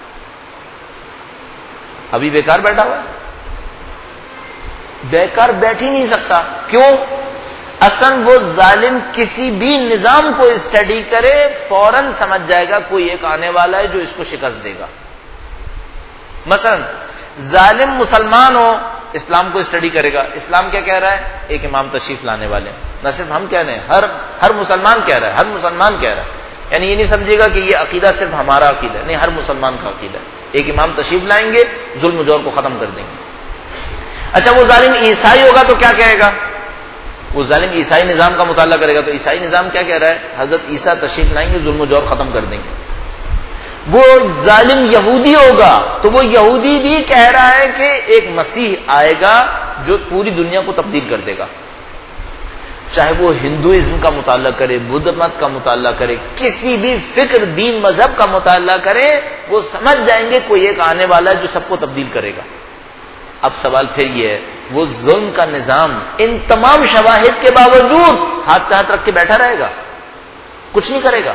S1: ابھی بیکار بیٹھا ہوا ہے، بیکار بیٹھ ہی نہیں سکتا۔ کیوں؟ اصل وہ ظالم کسی بھی نظام کو اسٹڈی کرے فوراً سمجھ جائے گا کوئی ایک آنے والا ہے جو اس کو شکست دے گا. مثلا ظالم مسلمان ہو اسلام کو اسٹڈی کرے گا. اسلام کیا کہہ رہا ہے؟ ایک امام تشریف لانے والے. نہ صرف ہم کہہ رہے ہیں، ہر ہر مسلمان کہہ رہا ہے، ہر مسلمان کہہ رہا ہے. یعنی یہ نہیں سمجھے گا کہ یہ عقیدہ صرف ہمارا عقیدہ ہے، نہیں، ہر مسلمان کا عقیدہ ہے. ایک امام تشریف لائیں گے، ظلم و جور کو ختم کر دیں گے. اچھا وہ ظالم عیسائی ہوگا تو کیا کہے گا؟ وہ ظالم عیسائی نظام کا مطالعہ کرے گا تو عیسائی نظام کیا کہہ رہا ہے؟ حضرت عیسیٰ تشریف لائیں گے، ظلم و جور ختم کر دیں گے. وہ ظالم یہودی ہوگا تو وہ یہودی بھی کہہ رہا ہے کہ ایک مسیح آئے گا جو پوری دنیا کو تبدیل کر دے گا. چاہے وہ ہندوازم کا مطالعہ کرے، بدھ مت کا مطالعہ کرے، کسی بھی فکر، دین، مذہب کا مطالعہ کرے، وہ سمجھ جائیں گے کوئی ایک آنے والا ہے جو سب کو تبدیل کرے گا. اب سوال پھر یہ ہے، وہ ظلم کا نظام ان تمام شواہد کے باوجود ہاتھ پہ ہاتھ رکھ کے بیٹھا رہے گا، کچھ نہیں کرے گا؟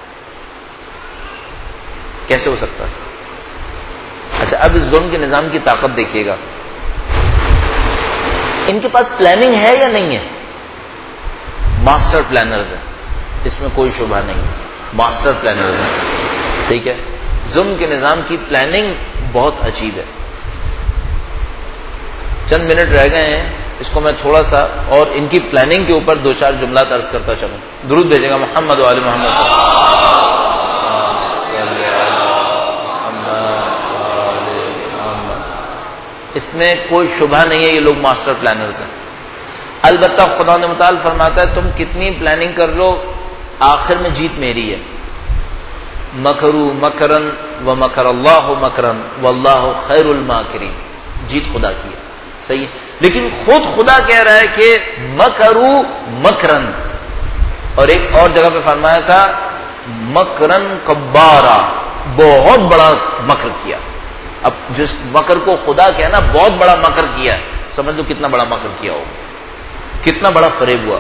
S1: کیسے ہو سکتا ہے؟ اچھا اب اس ظلم کے نظام کی طاقت دیکھیے گا. ان کے پاس پلاننگ ہے یا نہیں ہے؟ ماسٹر پلانرز ہیں، اس میں کوئی شبہ نہیں، ماسٹر پلانرز ہیں. ٹھیک ہے، ظلم کے نظام کی پلاننگ بہت عجیب ہے. چند منٹ رہ گئے ہیں، اس کو میں تھوڑا سا اور ان کی پلاننگ کے اوپر دو چار جملات عرض کرتا چلوں. درود بھیجے گا محمد و آل محمد. اس میں کوئی شبہ نہیں ہے یہ لوگ ماسٹر پلانرز ہیں. البتہ خدا نے متعال فرماتا ہے تم کتنی پلاننگ کر لو آخر میں جیت میری ہے. مکروا مکرن و مکر اللہ مکرن واللہ خیر الماکرین. جیت خدا کی ہے، صحیح ہے، لیکن خود خدا کہہ رہا ہے کہ مکروا مکرن، اور ایک اور جگہ پہ فرمایا تھا مکرن کبارا، بہت بڑا مکر کیا. اب جس مکر کو خدا کہنا بہت بڑا مکر کیا ہے، سمجھ لو کتنا بڑا مکر کیا ہو، کتنا بڑا فریب ہوا.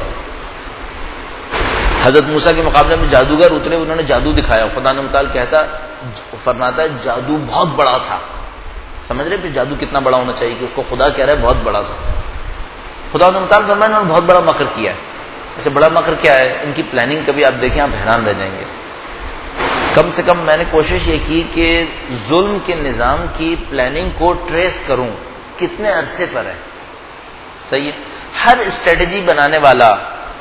S1: حضرت موسیٰ کے مقابلے میں جادوگر اترے، انہوں نے جادو دکھایا. خدا نے متعال کہتا فرماتا ہے جادو بہت بڑا تھا. سمجھ رہے پھر جادو کتنا بڑا ہونا چاہیے کہ اس کو خدا کہہ رہا ہے بہت بڑا تھا. خدا نے متعال فرمایا انہوں نے بہت بڑا مکر کیا ہے. ایسے بڑا مکر کیا ہے؟ ان کی پلاننگ کبھی آپ دیکھیں آپ حیران رہ جائیں گے. کم سے کم میں نے کوشش یہ کی کہ ظلم کے نظام کی پلاننگ کو ٹریس کروں کتنے عرصے پر ہے. صحیح ہے، ہر اسٹریٹجی بنانے والا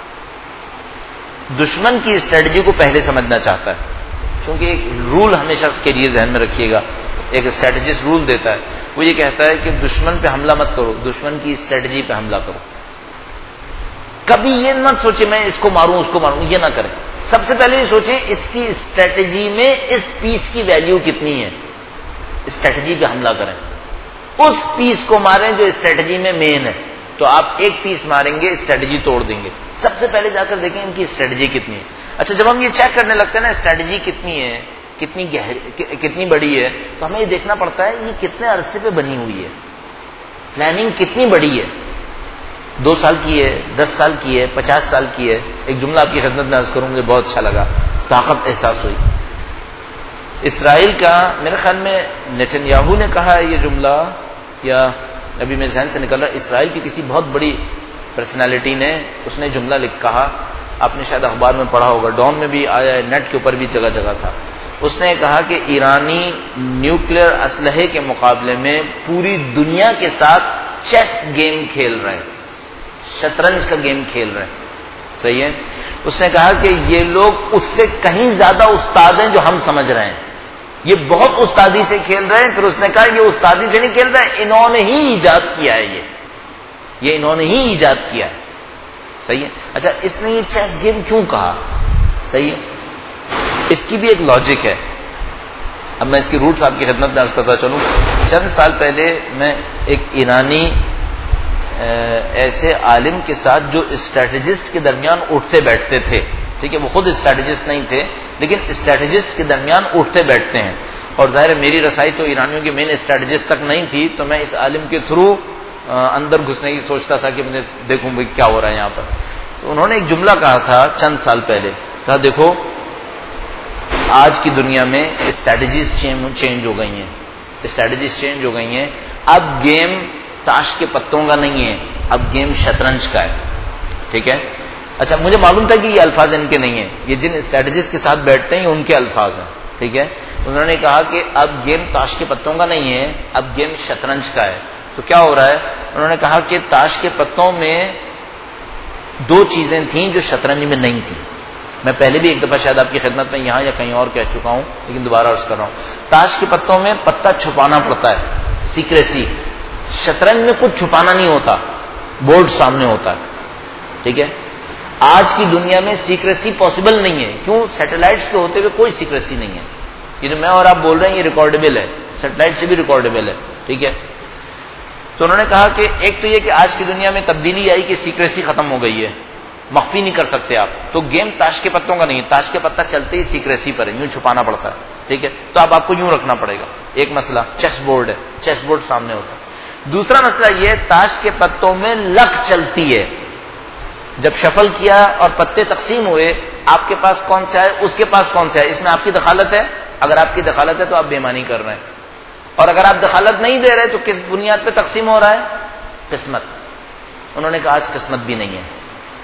S1: دشمن کی اسٹریٹجی کو پہلے سمجھنا چاہتا ہے، کیونکہ ایک رول ہمیشہ اس کے لیے ذہن میں رکھیے گا. ایک اسٹریٹجسٹ رول دیتا ہے، وہ یہ کہتا ہے کہ دشمن پہ حملہ مت کرو، دشمن کی اسٹریٹجی پہ حملہ کرو. کبھی یہ مت سوچے میں اس کو ماروں اس کو ماروں، یہ نہ کریں. سب سے پہلے یہ سوچیں اس کی اسٹریٹجی میں اس پیس کی ویلیو کتنی ہے، اسٹریٹجی پہ حملہ کریں. اس پیس کو ماریں جو اسٹریٹجی میں مین ہے. تو آپ ایک پیس ماریں گے اسٹریٹجی توڑ دیں گے. سب سے پہلے جا کر دیکھیں ان کی اسٹریٹجی کتنی ہے. اچھا جب ہم یہ چیک کرنے لگتے ہیں نا اسٹریٹجی کتنی ہے، کتنی گہری، کتنی بڑی ہے، تو ہمیں یہ دیکھنا پڑتا ہے یہ کتنے عرصے پہ بنی ہوئی ہے، پلاننگ کتنی بڑی ہے. دو سال کی ہے، دس سال کی ہے، پچاس سال کی ہے. ایک جملہ آپ کی خدمت میں عرض کروں، مجھے بہت اچھا لگا، طاقت احساس ہوئی. اسرائیل کا میرے خیال میں نیتن یاہو نے کہا ہے یہ جملہ، یا ابھی میرے ذہن سے نکل رہا ہے، اسرائیل کی کسی بہت بڑی پرسنالٹی نے اس نے جملہ لکھ کہا، آپ نے شاید اخبار میں پڑھا ہوگا، ڈان میں بھی آیا ہے، نیٹ کے اوپر بھی جگہ جگہ تھا. اس نے کہا کہ ایرانی نیوکلیئر اسلحے کے مقابلے میں پوری دنیا کے ساتھ چیس گیم کھیل رہے ہیں، شطرنج کا گیم کھیل رہے ہیں. صحیح ہے. اس نے کہا کہ یہ لوگ اس سے کہیں زیادہ استاد ہیں جو ہم سمجھ رہے ہیں، یہ بہت استادی سے کھیل رہے ہیں. پھر اس نے کہا یہ استادی سے نہیں کھیل رہے ہیں، انہوں نے ہی ایجاد کیا ہے، یہ یہ انہوں نے ہی ایجاد کیا ہے. صحیح ہے. اچھا اس نے یہ چیس گیم کیوں کہا؟ صحیح ہے، اس کی بھی ایک لاجک ہے. اب میں اس کی روٹس آپ کی خدمت میں عرض کرتا چلوں. چند سال پہلے میں ایک ایرانی ایسے عالم کے ساتھ جو اسٹریٹجسٹ کے درمیان اٹھتے بیٹھتے تھے، ٹھیک ہے، وہ خود اسٹریٹجسٹ نہیں تھے لیکن اسٹریٹجسٹ کے درمیان اٹھتے بیٹھتے ہیں، اور ظاہر میری رسائی تو ایرانیوں کے مین اسٹریٹجسٹ تک نہیں تھی، تو میں اس عالم کے تھرو اندر گھسنے کی سوچتا تھا کہ میں دیکھوں بھائی کیا ہو رہا ہے یہاں پر. تو انہوں نے ایک جملہ کہا تھا چند سال پہلے، کہا دیکھو آج کی دنیا میں اسٹریٹجیز چینج ہو گئی ہیں، اسٹریٹجیز چینج ہو گئی ہیں. اب گیم تاش کے پتوں کا نہیں ہے، اب گیم شطرنج کا ہے. ٹھیک ہے. اچھا مجھے معلوم تھا کہ یہ الفاظ ان کے نہیں ہیں، یہ جن اسٹریٹجسٹ کے ساتھ بیٹھتے ہیں ان کے الفاظ ہیں. ٹھیک ہے. انہوں نے کہا کہ اب گیم تاش کے پتوں کا نہیں ہے، اب گیم شطرنج کا ہے. تو کیا ہو رہا ہے؟ انہوں نے کہا کہ تاش کے پتوں میں دو چیزیں تھیں جو شطرنج میں نہیں تھیں. میں پہلے بھی ایک دفعہ شاید آپ کی خدمت میں یہاں یا کہیں اور کہہ چکا ہوں، لیکن دوبارہ عرض کر رہا ہوں. تاش کے پتوں میں پتہ چھپانا پڑتا ہے، سیکریسی. شطرنج میں کچھ چھپانا نہیں ہوتا، بورڈ سامنے ہوتا ہے. ٹھیک ہے. آج کی دنیا میں سیکریسی پاسبل نہیں ہے. کیوں؟ سیٹلائٹس کے ہوتے ہوئے کوئی سیکریسی نہیں ہے. یہ جو میں اور آپ بول رہے ہیں یہ ریکارڈیبل ہے، سیٹلائٹ سے بھی ریکارڈیبل ہے. ٹھیک ہے. تو انہوں نے کہا کہ ایک تو یہ کہ آج کی دنیا میں تبدیلی آئی کہ سیکریسی ختم ہو گئی ہے، مخفی نہیں کر سکتے آپ. تو گیم تاش کے پتوں کا نہیں ہے، تاش کے پتہ چلتے ہی سیکریسی پر ہے، یوں چھپانا پڑتا ہے. ٹھیک ہے. تو اب آپ کو یوں رکھنا پڑے گا. ایک مسئلہ چیس بورڈ ہے، چیس بورڈ سامنے ہوتا ہے. دوسرا مسئلہ یہ تاش کے پتوں میں لک چلتی ہے. جب شفل کیا اور پتے تقسیم ہوئے، آپ کے پاس کون سا ہے، اس کے پاس کون سا ہے، اس میں آپ کی دخالت ہے. اگر آپ کی دخالت ہے تو آپ بے ایمانی کر رہے ہیں، اور اگر آپ دخالت نہیں دے رہے تو کس بنیاد پہ تقسیم ہو رہا ہے؟ قسمت. انہوں نے کہا آج قسمت بھی نہیں ہے.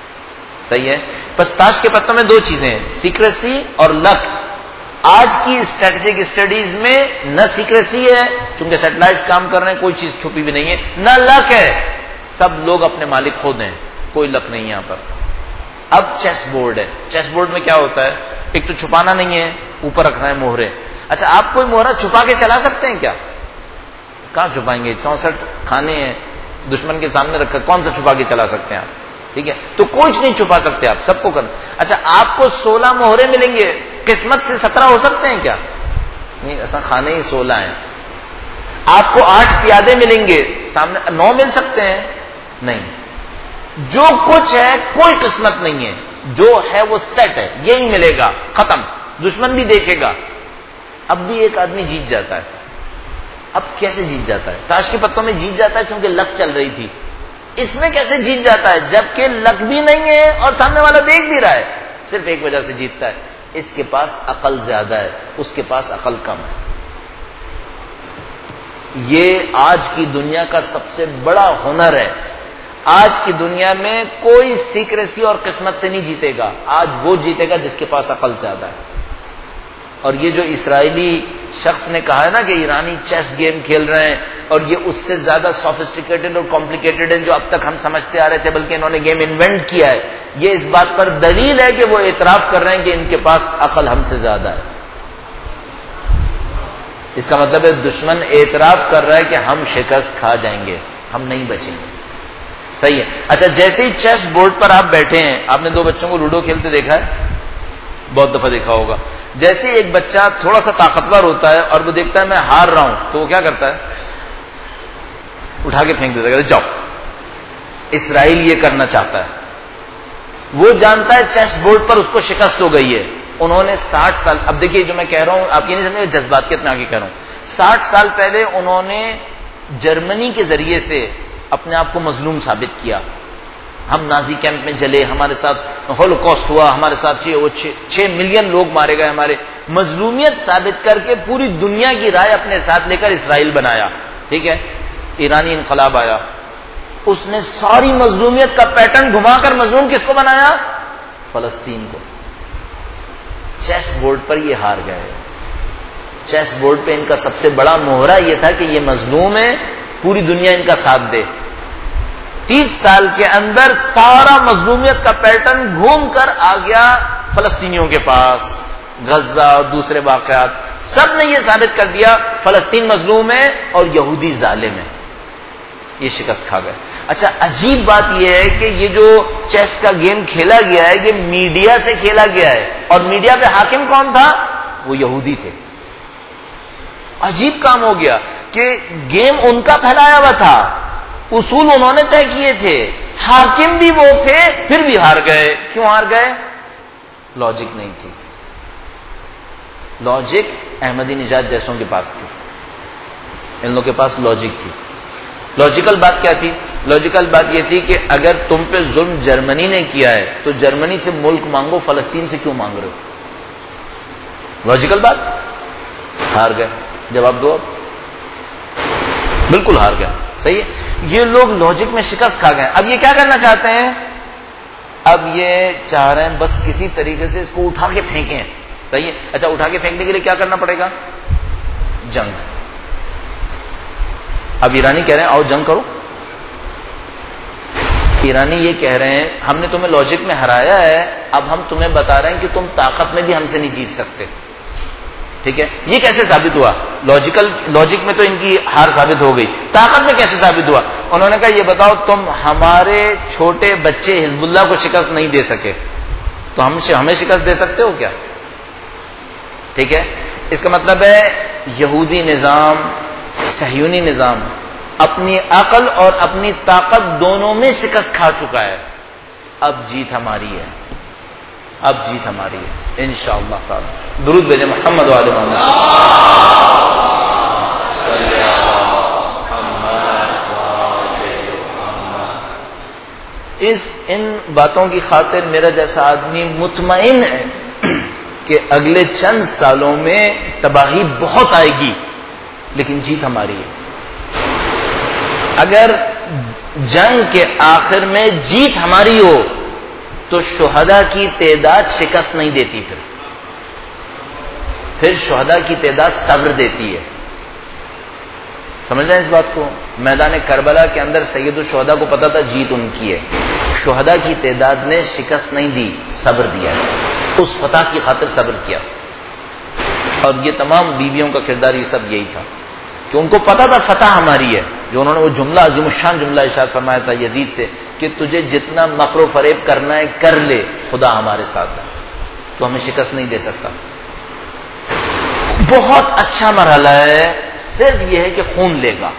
S1: صحیح ہے. بس تاش کے پتوں میں دو چیزیں ہیں، سیکریسی اور لک. آج کی اسٹریٹجک اسٹڈیز میں نہ سیکریسی ہے چونکہ سیٹلائٹس کام کر رہے ہیں، کوئی چیز چھپی بھی نہیں ہے، نہ لک ہے، سب لوگ اپنے مالک خود ہیں، کوئی لک نہیں یہاں پر. اب چیس بورڈ ہے. چیس بورڈ میں کیا ہوتا ہے؟ ایک تو چھپانا نہیں ہے، اوپر رکھنا ہے مہرے. اچھا آپ کوئی مہرہ چھپا کے چلا سکتے ہیں کیا؟ کہاں چھپائیں گے؟ چونسٹھ کھانے ہیں دشمن کے سامنے رکھا، کون سا چھپا کے چلا سکتے ہیں آپ؟ ٹھیک ہے. تو کچھ نہیں چھپا سکتے آپ، سب کو کرنا. اچھا آپ کو سولہ مہرے ملیں گے، قسمت سے سترہ ہو سکتے ہیں کیا؟ نہیں، ایسا کھانے ہی سولہ ہیں. آپ کو آٹھ پیادے ملیں گے، سامنے نو مل سکتے ہیں؟ نہیں. جو کچھ ہے کوئی قسمت نہیں ہے، جو ہے وہ سیٹ ہے، یہی ملے گا، ختم. دشمن بھی دیکھے گا. اب بھی ایک آدمی جیت جاتا ہے. اب کیسے جیت جاتا ہے؟ تاش کے پتوں میں جیت جاتا ہے کیونکہ لک چل رہی تھی. اس میں کیسے جیت جاتا ہے جبکہ لک بھی نہیں ہے اور سامنے والا دیکھ بھی رہا ہے؟ صرف ایک وجہ سے جیتتا ہے، اس کے پاس عقل زیادہ ہے، اس کے پاس عقل کم ہے. یہ آج کی دنیا کا سب سے بڑا ہنر ہے. آج کی دنیا میں کوئی سیکریسی اور قسمت سے نہیں جیتے گا. آج وہ جیتے گا جس کے پاس عقل زیادہ ہے. اور یہ جو اسرائیلی شخص نے کہا ہے نا کہ ایرانی چیس گیم کھیل رہے ہیں اور یہ اس سے زیادہ سوفسٹیکیٹڈ اور کمپلیکیٹڈ ہے جو اب تک ہم سمجھتے آ رہے تھے، بلکہ انہوں نے گیم انوینٹ کیا ہے، یہ اس بات پر دلیل ہے کہ وہ اعتراف کر رہے ہیں کہ ان کے پاس عقل ہم سے زیادہ ہے. اس کا مطلب ہے دشمن اعتراف کر رہا ہے کہ ہم شکست کھا جائیں گے، ہم نہیں بچیں گے. صحیح ہے. اچھا جیسے ہی چیس بورڈ پر آپ بیٹھے ہیں، آپ نے دو بچوں کو لوڈو کھیلتے دیکھا ہے؟ بہت دفعہ دیکھا ہوگا. جیسے ایک بچہ تھوڑا سا طاقتور ہوتا ہے اور وہ دیکھتا ہے میں ہار رہا ہوں تو وہ کیا کرتا ہے؟ اٹھا کے پھینک دیتا ہے، جاؤ. اسرائیل یہ کرنا چاہتا ہے. وہ جانتا ہے چیس بورڈ پر اس کو شکست ہو گئی ہے. انہوں نے ساٹھ سال، اب دیکھیے جو میں کہہ رہا ہوں آپ یہ نہیں سمجھے جذباتیت میں آگے کہہ رہا ہوں، ساٹھ سال پہلے انہوں نے جرمنی کے ذریعے سے اپنے آپ کو مظلوم ثابت کیا. ہم نازی کیمپ میں جلے، ہمارے ساتھ ہولوکاسٹ ہوا، ہمارے ساتھ چھ ملین لوگ مارے گئے. ہمارے مظلومیت ثابت کر کے پوری دنیا کی رائے اپنے ساتھ لے کر اسرائیل بنایا. ٹھیک ہے. ایرانی انقلاب آیا، اس نے ساری مظلومیت کا پیٹرن گھما کر مظلوم کس کو بنایا؟ فلسطین کو. چیس بورڈ پر یہ ہار گئے. چیس بورڈ پہ ان کا سب سے بڑا مہرہ یہ تھا کہ یہ مظلوم ہے، پوری دنیا ان کا ساتھ دے. تیس سال کے اندر سارا مظلومیت کا پیٹرن گھوم کر آ گیا فلسطینیوں کے پاس. غزہ اور دوسرے واقعات سب نے یہ ثابت کر دیا فلسطین مظلوم ہے اور یہودی ظالم ہے. یہ شکست کھا گئے. اچھا عجیب بات یہ ہے کہ یہ جو چیس کا گیم کھیلا گیا ہے یہ میڈیا سے کھیلا گیا ہے، اور میڈیا پہ حاکم کون تھا؟ وہ یہودی تھے. عجیب کام ہو گیا کہ گیم ان کا پھیلایا ہوا تھا، اصول انہوں نے طے کیے تھے، حاکم بھی وہ تھے، پھر بھی ہار گئے. کیوں ہار گئے؟ لاجک نہیں تھی. لاجک احمدی نژاد جیسوں کے پاس تھی، ان لوگوں کے پاس لاجک تھی. لاجیکل بات کیا تھی؟ لاجیکل بات یہ تھی کہ اگر تم پہ ظلم جرمنی نے کیا ہے تو جرمنی سے ملک مانگو، فلسطین سے کیوں مانگ رہے ہو؟ لاجیکل بات. ہار گئے. جواب دو. اب بالکل ہار گئے. صحیح ہے. یہ لوگ لاجک میں شکست کھا گئے. اب یہ کیا کرنا چاہتے ہیں؟ اب یہ چاہ رہے ہیں بس کسی طریقے سے اس کو اٹھا کے پھینکیں. صحیح ہے. اچھا اٹھا کے پھینکنے کے لیے کیا کرنا پڑے گا؟ جنگ. اب ایرانی کہہ رہے ہیں آؤ جنگ کرو. ایرانی یہ کہہ رہے ہیں ہم نے تمہیں لاجک میں ہرایا ہے، اب ہم تمہیں بتا رہے ہیں کہ تم طاقت میں بھی ہم سے نہیں جیت سکتے. ٹھیک ہے. یہ کیسے ثابت ہوا؟ لاجیکل لاجک میں تو ان کی ہار ثابت ہو گئی، طاقت میں کیسے ثابت ہوا؟ انہوں نے کہا یہ بتاؤ تم ہمارے چھوٹے بچے حزب اللہ کو شکست نہیں دے سکے تو ہم ہمیں شکست دے سکتے ہو کیا؟ ٹھیک ہے. اس کا مطلب ہے یہودی نظام، صہیونی نظام اپنی عقل اور اپنی طاقت دونوں میں شکست کھا چکا ہے. اب جیت ہماری ہے، اب جیت ہماری ہے انشاءاللہ تعالی. درود بھیجیں محمد وعلی محمد. اس ان باتوں کی خاطر میرا جیسا آدمی مطمئن ہے کہ اگلے چند سالوں میں تباہی بہت آئے گی لیکن جیت ہماری ہے. اگر جنگ کے آخر میں جیت ہماری ہو تو شہداء کی تعداد شکست نہیں دیتی، پھر پھر شہداء کی تعداد صبر دیتی ہے. سمجھ رہے ہیں اس بات کو؟ میدان کربلا کے اندر سید الشہداء کو پتا تھا جیت ان کی ہے، شہداء کی تعداد نے شکست نہیں دی، صبر دیا ہے. اس فتح کی خاطر صبر کیا. اور یہ تمام بیویوں کا کردار یہ سب یہی تھا کہ ان کو پتا تھا فتح ہماری ہے. جو انہوں نے وہ جملہ عظیم الشان جملہ ارشاد فرمایا تھا یزید سے کہ تجھے جتنا مکر و فریب کرنا ہے کر لے، خدا ہمارے ساتھ ہے، تو ہمیں شکست نہیں دے سکتا. بہت اچھا مرحلہ ہے، صرف یہ ہے کہ خون لے گا.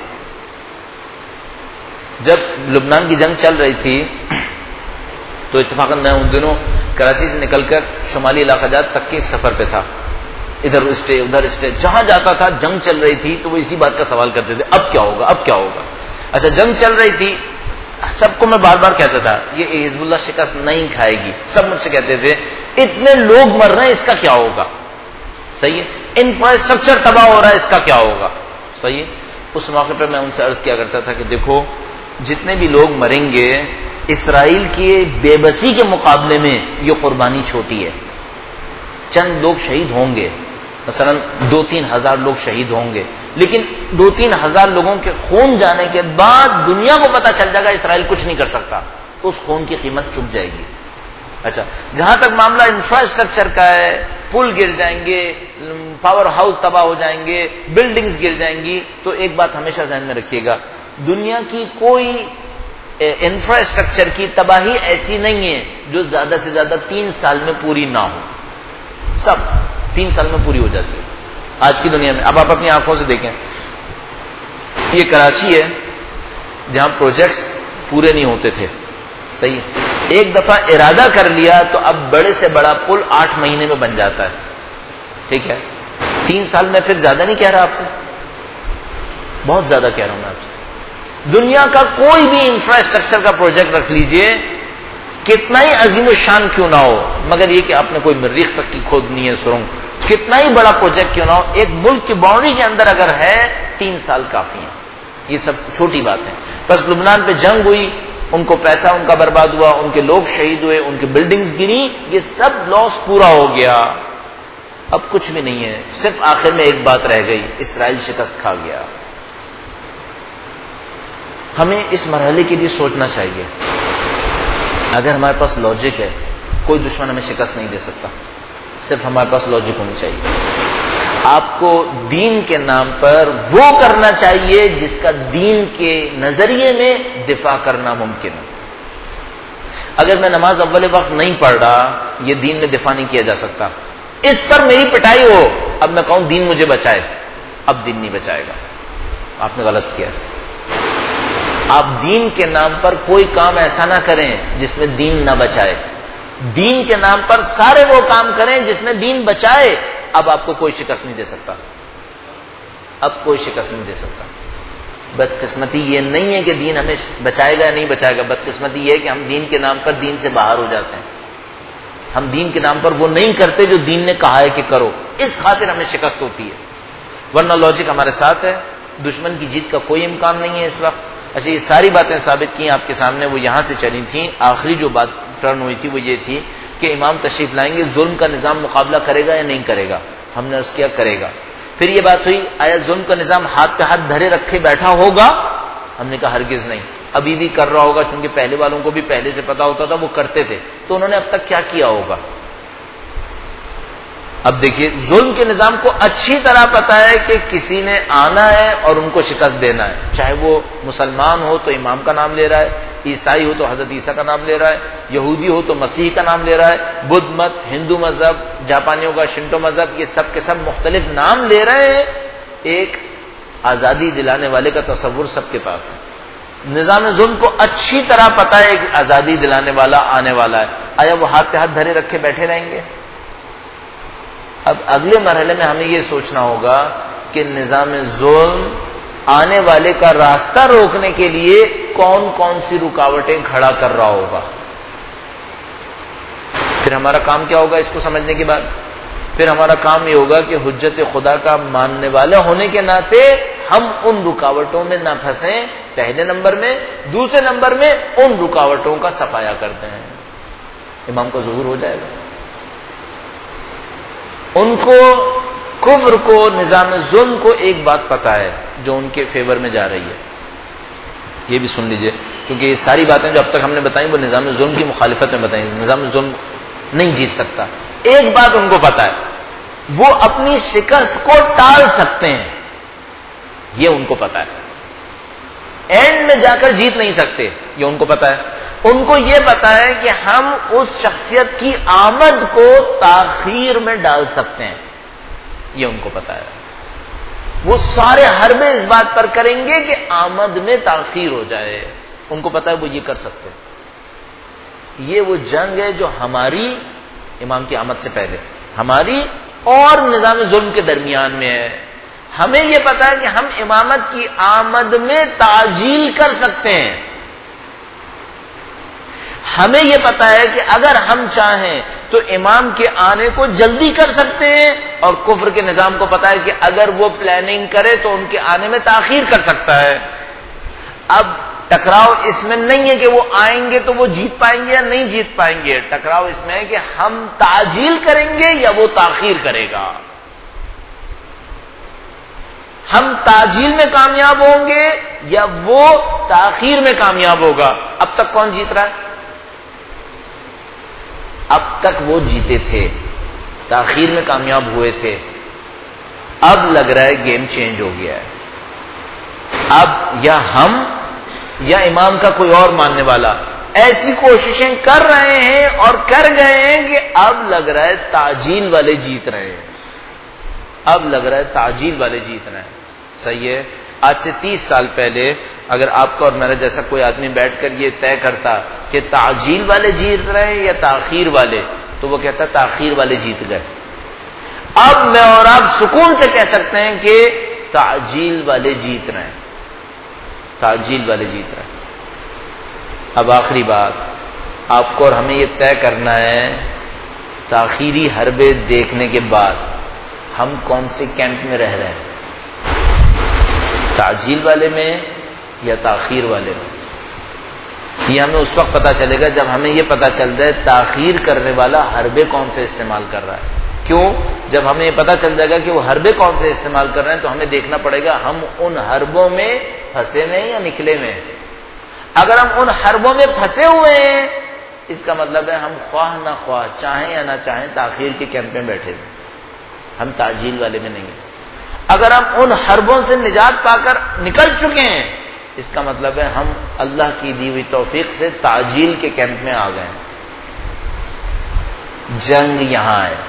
S1: جب لبنان کی جنگ چل رہی تھی تو اتفاقاً میں ان دنوں کراچی سے نکل کر شمالی علاقہ جات تک کے ایک سفر پہ تھا. ادھر اسٹے ادھر اسٹے، جہاں جاتا تھا جنگ چل رہی تھی تو وہ اسی بات کا سوال کرتے تھے اب کیا ہوگا اب کیا ہوگا. اچھا جنگ چل رہی تھی، سب کو میں بار بار کہتا تھا یہ حزب اللہ شکست نہیں کھائے گی. سب مجھ سے کہتے تھے اتنے لوگ مر رہے ہیں اس کا کیا ہوگا. صحیح ہے. انفراسٹرکچر تباہ ہو رہا ہے اس کا کیا ہوگا. صحیح ہے. اس موقع پہ میں ان سے عرض کیا کرتا تھا کہ دیکھو جتنے بھی لوگ مریں گے اسرائیل کی بے بسی کے مقابلے میں یہ قربانی چھوٹی ہے. چند لوگ شہید ہوں گے، مثلا دو تین ہزار لوگ شہید ہوں گے، لیکن دو تین ہزار لوگوں کے خون جانے کے بعد دنیا کو پتا چل جائے گا اسرائیل کچھ نہیں کر سکتا، تو اس خون کی قیمت چک جائے گی. اچھا جہاں تک معاملہ انفراسٹرکچر کا ہے، پل گر جائیں گے، پاور ہاؤس تباہ ہو جائیں گے، بلڈنگز گر جائیں گی، تو ایک بات ہمیشہ ذہن میں رکھیے گا دنیا کی کوئی انفراسٹرکچر کی تباہی ایسی نہیں ہے جو زیادہ سے زیادہ تین سال میں پوری نہ ہو. سب تین سال میں پوری ہو جاتی ہے آج کی دنیا میں. اب آپ اپنی آنکھوں سے دیکھیں، یہ کراچی ہے جہاں پروجیکٹس پورے نہیں ہوتے تھے. صحیح. ایک دفعہ ارادہ کر لیا تو اب بڑے سے بڑا پل آٹھ مہینے میں بن جاتا ہے. ٹھیک ہے. تین سال میں پھر زیادہ نہیں کہہ رہا آپ سے، بہت زیادہ کہہ رہا ہوں میں آپ سے. دنیا کا کوئی بھی انفراسٹرکچر کا پروجیکٹ رکھ لیجئے، کتنا ہی عظیم الشان کیوں نہ ہو، مگر یہ کہ آپ نے کوئی مریخ تک کی کھودنی ہے سرنگ، کتنا ہی بڑا پروجیکٹ کیوں نہ ہو، ایک ملک کی باؤنڈری کے اندر اگر ہے تین سال کافی ہیں. یہ سب چھوٹی بات ہے. بس لبنان پہ جنگ ہوئی، ان کو پیسہ ان کا برباد ہوا، ان کے لوگ شہید ہوئے، ان کی بلڈنگز گری، یہ سب لاس پورا ہو گیا. اب کچھ بھی نہیں ہے، صرف آخر میں ایک بات رہ گئی، اسرائیل شکست کھا گیا. ہمیں اس مرحلے کے لیے سوچنا چاہیے. اگر ہمارے پاس لاجک ہے کوئی دشمن ہمیں شکست نہیں دے سکتا، صرف ہمارے پاس لاجک ہونی چاہیے. آپ کو دین کے نام پر وہ کرنا چاہیے جس کا دین کے نظریے میں دفاع کرنا ممکن ہے. اگر میں نماز اول وقت نہیں پڑھ رہا، یہ دین میں دفاع نہیں کیا جا سکتا. اس پر میری پٹائی ہو، اب میں کہوں دین مجھے بچائے، اب دین نہیں بچائے گا، آپ نے غلط کیا. آپ دین کے نام پر کوئی کام ایسا نہ کریں جس میں دین نہ بچائے. دین کے نام پر سارے وہ کام کریں جس میں دین بچائے. اب آپ کو کوئی شکست نہیں دے سکتا، اب کوئی شکست نہیں دے سکتا. بدقسمتی یہ نہیں ہے کہ دین ہمیں بچائے گا یا نہیں بچائے گا، بدقسمتی یہ ہے کہ ہم دین کے نام پر دین سے باہر ہو جاتے ہیں. ہم دین کے نام پر وہ نہیں کرتے جو دین نے کہا ہے کہ کرو، اس خاطر ہمیں شکست ہوتی ہے. ورنہ لاجک ہمارے ساتھ ہے، دشمن کی جیت کا کوئی امکان نہیں ہے اس وقت. اچھا یہ ساری باتیں ثابت کی آپ کے سامنے، وہ یہاں سے چلی تھیں. آخری جو بات ٹرن ہوئی تھی وہ یہ تھی کہ امام تشریف لائیں گے، ظلم کا نظام مقابلہ کرے گا یا نہیں کرے گا؟ ہم نے عرض کیا کرے گا۔ پھر یہ بات ہوئی آیا ظلم کا نظام ہاتھ پہ ہاتھ دھرے رکھے بیٹھا ہوگا؟ ہم نے کہا ہرگز نہیں، ابھی بھی کر رہا ہوگا، کیونکہ پہلے والوں کو بھی پہلے سے پتا ہوتا تھا، وہ کرتے تھے، تو انہوں نے اب تک کیا کیا ہوگا؟ اب دیکھیے ظلم کے نظام کو اچھی طرح پتا ہے کہ کسی نے آنا ہے اور ان کو شکست دینا ہے، چاہے وہ مسلمان ہو تو امام کا نام لے رہا ہے، عیسائی ہو تو حضرت عیسیٰ کا نام لے رہا ہے، یہودی ہو تو مسیح کا نام لے رہا ہے، بدھ مت، ہندو مذہب، جاپانیوں کا شنٹو مذہب، یہ سب کے سب مختلف نام لے رہے ہیں، ایک آزادی دلانے والے کا تصور سب کے پاس ہے۔ نظام ظلم کو اچھی طرح پتا ہے کہ آزادی دلانے والا آنے والا ہے، آیا وہ ہاتھ پہ ہاتھ دھرے رکھے بیٹھے رہیں گے؟ اب اگلے مرحلے میں ہمیں یہ سوچنا ہوگا کہ نظام ظلم آنے والے کا راستہ روکنے کے لیے کون کون سی رکاوٹیں کھڑا کر رہا ہوگا۔ پھر ہمارا کام کیا ہوگا اس کو سمجھنے کے بعد؟ پھر ہمارا کام یہ ہوگا کہ حجت خدا کا ماننے والا ہونے کے ناطے ہم ان رکاوٹوں میں نہ پھنسیں، پہلے نمبر میں، دوسرے نمبر میں ان رکاوٹوں کا صفایا کرتے ہیں، امام کا ظہور ہو جائے گا۔ ان کو کفر کو، نظام ظلم کو ایک بات پتا ہے جو ان کے فیور میں جا رہی ہے، یہ بھی سن لیجئے، کیونکہ یہ ساری باتیں جو اب تک ہم نے بتائیں وہ نظام ظلم کی مخالفت میں بتائیں، نظام ظلم نہیں جیت سکتا۔ ایک بات ان کو پتا ہے، وہ اپنی شکست کو ٹال سکتے ہیں، یہ ان کو پتا ہے، اینڈ میں جا کر جیت نہیں سکتے، یہ ان کو پتا ہے۔ ان کو یہ پتا ہے کہ ہم اس شخصیت کی آمد کو تاخیر میں ڈال سکتے ہیں، یہ ان کو پتا ہے۔ وہ سارے حربے اس بات پر کریں گے کہ آمد میں تاخیر ہو جائے، ان کو پتا ہے وہ یہ کر سکتے ہیں۔ یہ وہ جنگ ہے جو ہماری امام کی آمد سے پہلے ہماری اور نظام ظلم کے درمیان میں ہے۔ ہمیں یہ پتا ہے کہ ہم امامت کی آمد میں تعجیل کر سکتے ہیں، ہمیں یہ پتا ہے کہ اگر ہم چاہیں تو امام کے آنے کو جلدی کر سکتے ہیں، اور کفر کے نظام کو پتا ہے کہ اگر وہ پلاننگ کرے تو ان کے آنے میں تاخیر کر سکتا ہے۔ اب ٹکراؤ اس میں نہیں ہے کہ وہ آئیں گے تو وہ جیت پائیں گے یا نہیں جیت پائیں گے، ٹکراؤ اس میں ہے کہ ہم تعجیل کریں گے یا وہ تاخیر کرے گا۔ ہم تعجیل میں کامیاب ہوں گے یا وہ تاخیر میں کامیاب ہوگا۔ اب تک کون جیت رہا ہے؟ اب تک وہ جیتے تھے، تاخیر میں کامیاب ہوئے تھے، اب لگ رہا ہے گیم چینج ہو گیا ہے۔ اب یا ہم یا امام کا کوئی اور ماننے والا ایسی کوششیں کر رہے ہیں اور کر گئے ہیں کہ اب لگ رہا ہے تعجیل والے جیت رہے ہیں، اب لگ رہا ہے تعجیل والے جیت رہے ہیں۔ صحیح ہے، آج سے تیس سال پہلے اگر آپ کا اور میرا جیسا کوئی آدمی بیٹھ کر یہ طے کرتا کہ تعجیل والے جیت رہے ہیں یا تاخیر والے، تو وہ کہتا تاخیر والے جیت گئے۔ اب میں اور آپ سکون سے کہہ سکتے ہیں کہ تعجیل والے جیت رہے ہیں، تعجیل والے جیت رہے ہیں۔ اب آخری بات آپ کو اور ہمیں یہ طے کرنا ہے، تاخیری حربے دیکھنے کے بعد ہم کون سے کیمپ میں رہ رہے ہیں، تعجیل والے میں یا تاخیر والے میں؟ یہ ہمیں اس وقت پتا چلے گا جب ہمیں یہ پتا چل جائے تاخیر کرنے والا حربے کون سے استعمال کر رہا ہے۔ کیوں؟ جب ہمیں یہ پتا چل جائے گا کہ وہ حربے کون سے استعمال کر رہے ہیں تو ہمیں دیکھنا پڑے گا ہم ان حربوں میں پھنسے میں یا نکلے میں۔ اگر ہم ان حربوں میں پھنسے ہوئے ہیں اس کا مطلب ہے ہم خواہ نہ خواہ، چاہیں یا نہ چاہیں، تاخیر کے کیمپ میں بیٹھے ہوئے، ہم تعجیل والے میں نہیں ہیں۔ اگر ہم ان حربوں سے نجات پا کر نکل چکے ہیں اس کا مطلب ہے ہم اللہ کی دی ہوئی توفیق سے تعجیل کے کیمپ میں آ گئے ہیں۔ جنگ یہاں ہے،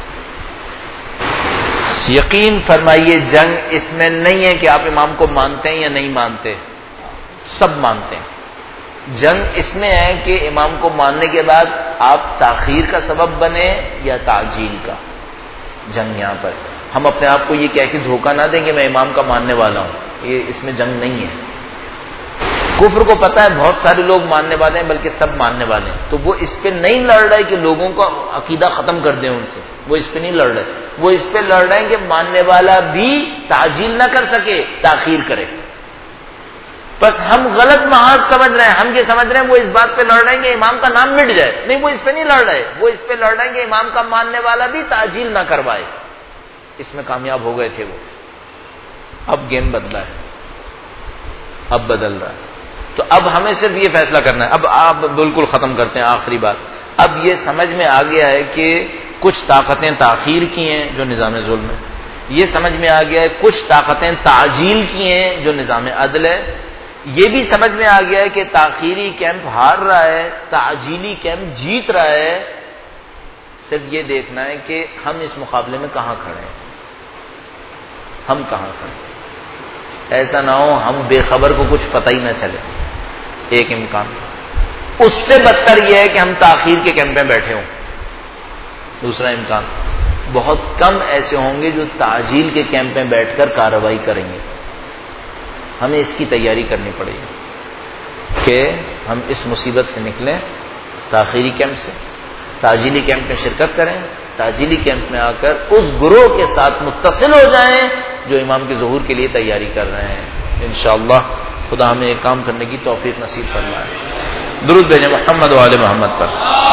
S1: یقین فرمائیے جنگ اس میں نہیں ہے کہ آپ امام کو مانتے ہیں یا نہیں مانتے، سب مانتے ہیں۔ جنگ اس میں ہے کہ امام کو ماننے کے بعد آپ تاخیر کا سبب بنے یا تعجیل کا۔ جنگ یہاں پر ہم اپنے آپ کو یہ کہہ کے دھوکہ نہ دیں کہ میں امام کا ماننے والا ہوں، یہ اس میں جنگ نہیں ہے۔ کفر کو پتا ہے بہت سارے لوگ ماننے والے ہیں، بلکہ سب ماننے والے ہیں، تو وہ اس پہ نہیں لڑ رہے کہ لوگوں کا عقیدہ ختم کر دیں ان سے، وہ اس پہ نہیں لڑ رہے، وہ اس پہ لڑ رہے ہیں کہ ماننے والا بھی تعجیل نہ کر سکے، تاخیر کرے۔ بس ہم غلط محاذ سمجھ رہے ہیں. ہم یہ سمجھ رہے ہیں وہ اس بات پہ لڑ رہے ہیں کہ امام کا نام مٹ جائے. نہیں، وہ اس پہ نہیں لڑ رہے. وہ اس پہ لڑ رہے ہیں کہ امام کا ماننے والا بھی تعجیل نہ کروائے. اس میں کامیاب ہو گئے تھے وہ. اب گیم بدلا ہے، اب بدل رہا ہے. تو اب ہمیں صرف یہ فیصلہ کرنا ہے. اب آپ بالکل ختم کرتے ہیں آخری بات. اب یہ سمجھ میں آ گیا ہے کہ کچھ طاقتیں تاخیر کی ہیں جو نظام ظلم ہے. یہ سمجھ میں آ گیا ہے کچھ طاقتیں تعجیل کی ہیں جو نظام عدل ہے. یہ بھی سمجھ میں آ گیا ہے کہ تاخیری کیمپ ہار رہا ہے، تعجیلی کیمپ جیت رہا ہے. صرف یہ دیکھنا ہے کہ ہم اس مقابلے میں کہاں کھڑے ہیں. ہم کہاں کھڑے ہیں. ایسا نہ ہو ہم بے خبر کو کچھ پتہ ہی نہ چلے. ایک امکان. اس سے بدتر یہ ہے کہ ہم تاخیر کے کیمپ میں بیٹھے ہوں. دوسرا امکان، بہت کم ایسے ہوں گے جو تعجیل کے کیمپ میں بیٹھ کر کارروائی کریں گے. ہمیں اس کی تیاری کرنی پڑے گی کہ ہم اس مصیبت سے نکلیں، تاخیری کیمپ سے، تعجیلی کیمپ میں شرکت کریں، تعجیلی کیمپ میں آ کر اس گروہ کے ساتھ متصل ہو جائیں جو امام کے ظہور کے لیے تیاری کر رہے ہیں. انشاءاللہ خدا ہمیں ایک کام کرنے کی توفیق نصیب فرمائے. درود بھیجیں محمد و آل محمد پر.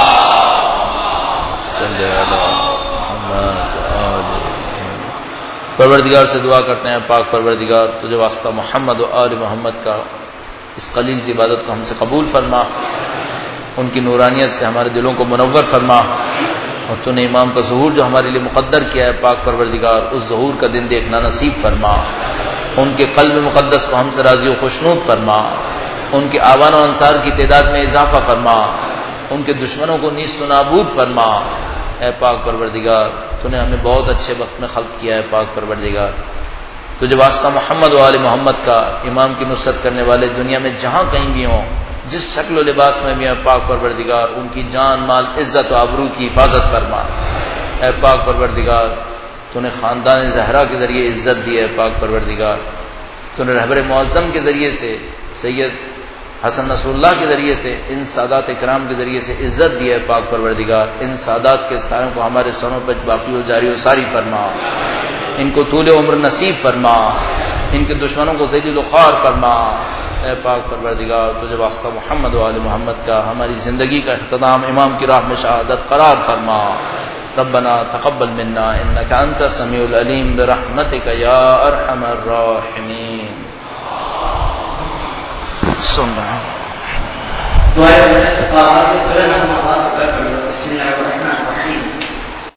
S1: صلی اللہ پروردگار سے دعا کرتے ہیں، پاک پروردگار تجھے واسطہ محمد و آل محمد کا اس قلیل سی عبادت کو ہم سے قبول فرما. ان کی نورانیت سے ہمارے دلوں کو منور فرما. اور تو نے امام کا ظہور جو ہمارے لیے مقدر کیا ہے پاک پروردگار، اس ظہور کا دن دیکھنا نصیب فرما. ان کے قلب مقدس کو ہم سے راضی و خوشنود فرما. ان کے آوان و انصار کی تعداد میں اضافہ فرما. ان کے دشمنوں کو نیست و نابود فرما. اے پاک پروردگار تو نے ہمیں بہت اچھے وقت میں خلق کیا ہے. پاک پروردگار تجھے واسطہ محمد و آل محمد کا، امام کی نصرت کرنے والے دنیا میں جہاں کہیں بھی ہوں، جس شکل و لباس میں بھی ہیں، پاک پروردگار ان کی جان مال عزت و آبرو کی حفاظت فرما. اے پاک پروردگار تو نے خاندان زہرا کے ذریعے عزت دی ہے. پاک پروردگار تو نے رہبر معظم کے ذریعے سے، سید حسن نصر اللہ کے ذریعے سے، ان سادات اکرام کے ذریعے سے عزت دی ہے. پاک پروردگار ان سادات کے سایوں کو ہمارے سروں پر باقی و جاری و ساری فرما. ان کو طول عمر نصیب فرما. ان کے دشمنوں کو ذلیل و خوار فرما. اے پاک پروردگار تجھے واسطہ محمد و آل محمد کا ہماری زندگی کا اختتام امام کی راہ میں شہادت قرار فرما. ربنا تقبل منا انك انت السميع العليم برحمتك يا ارحم الراحمين. سن رہے ہیں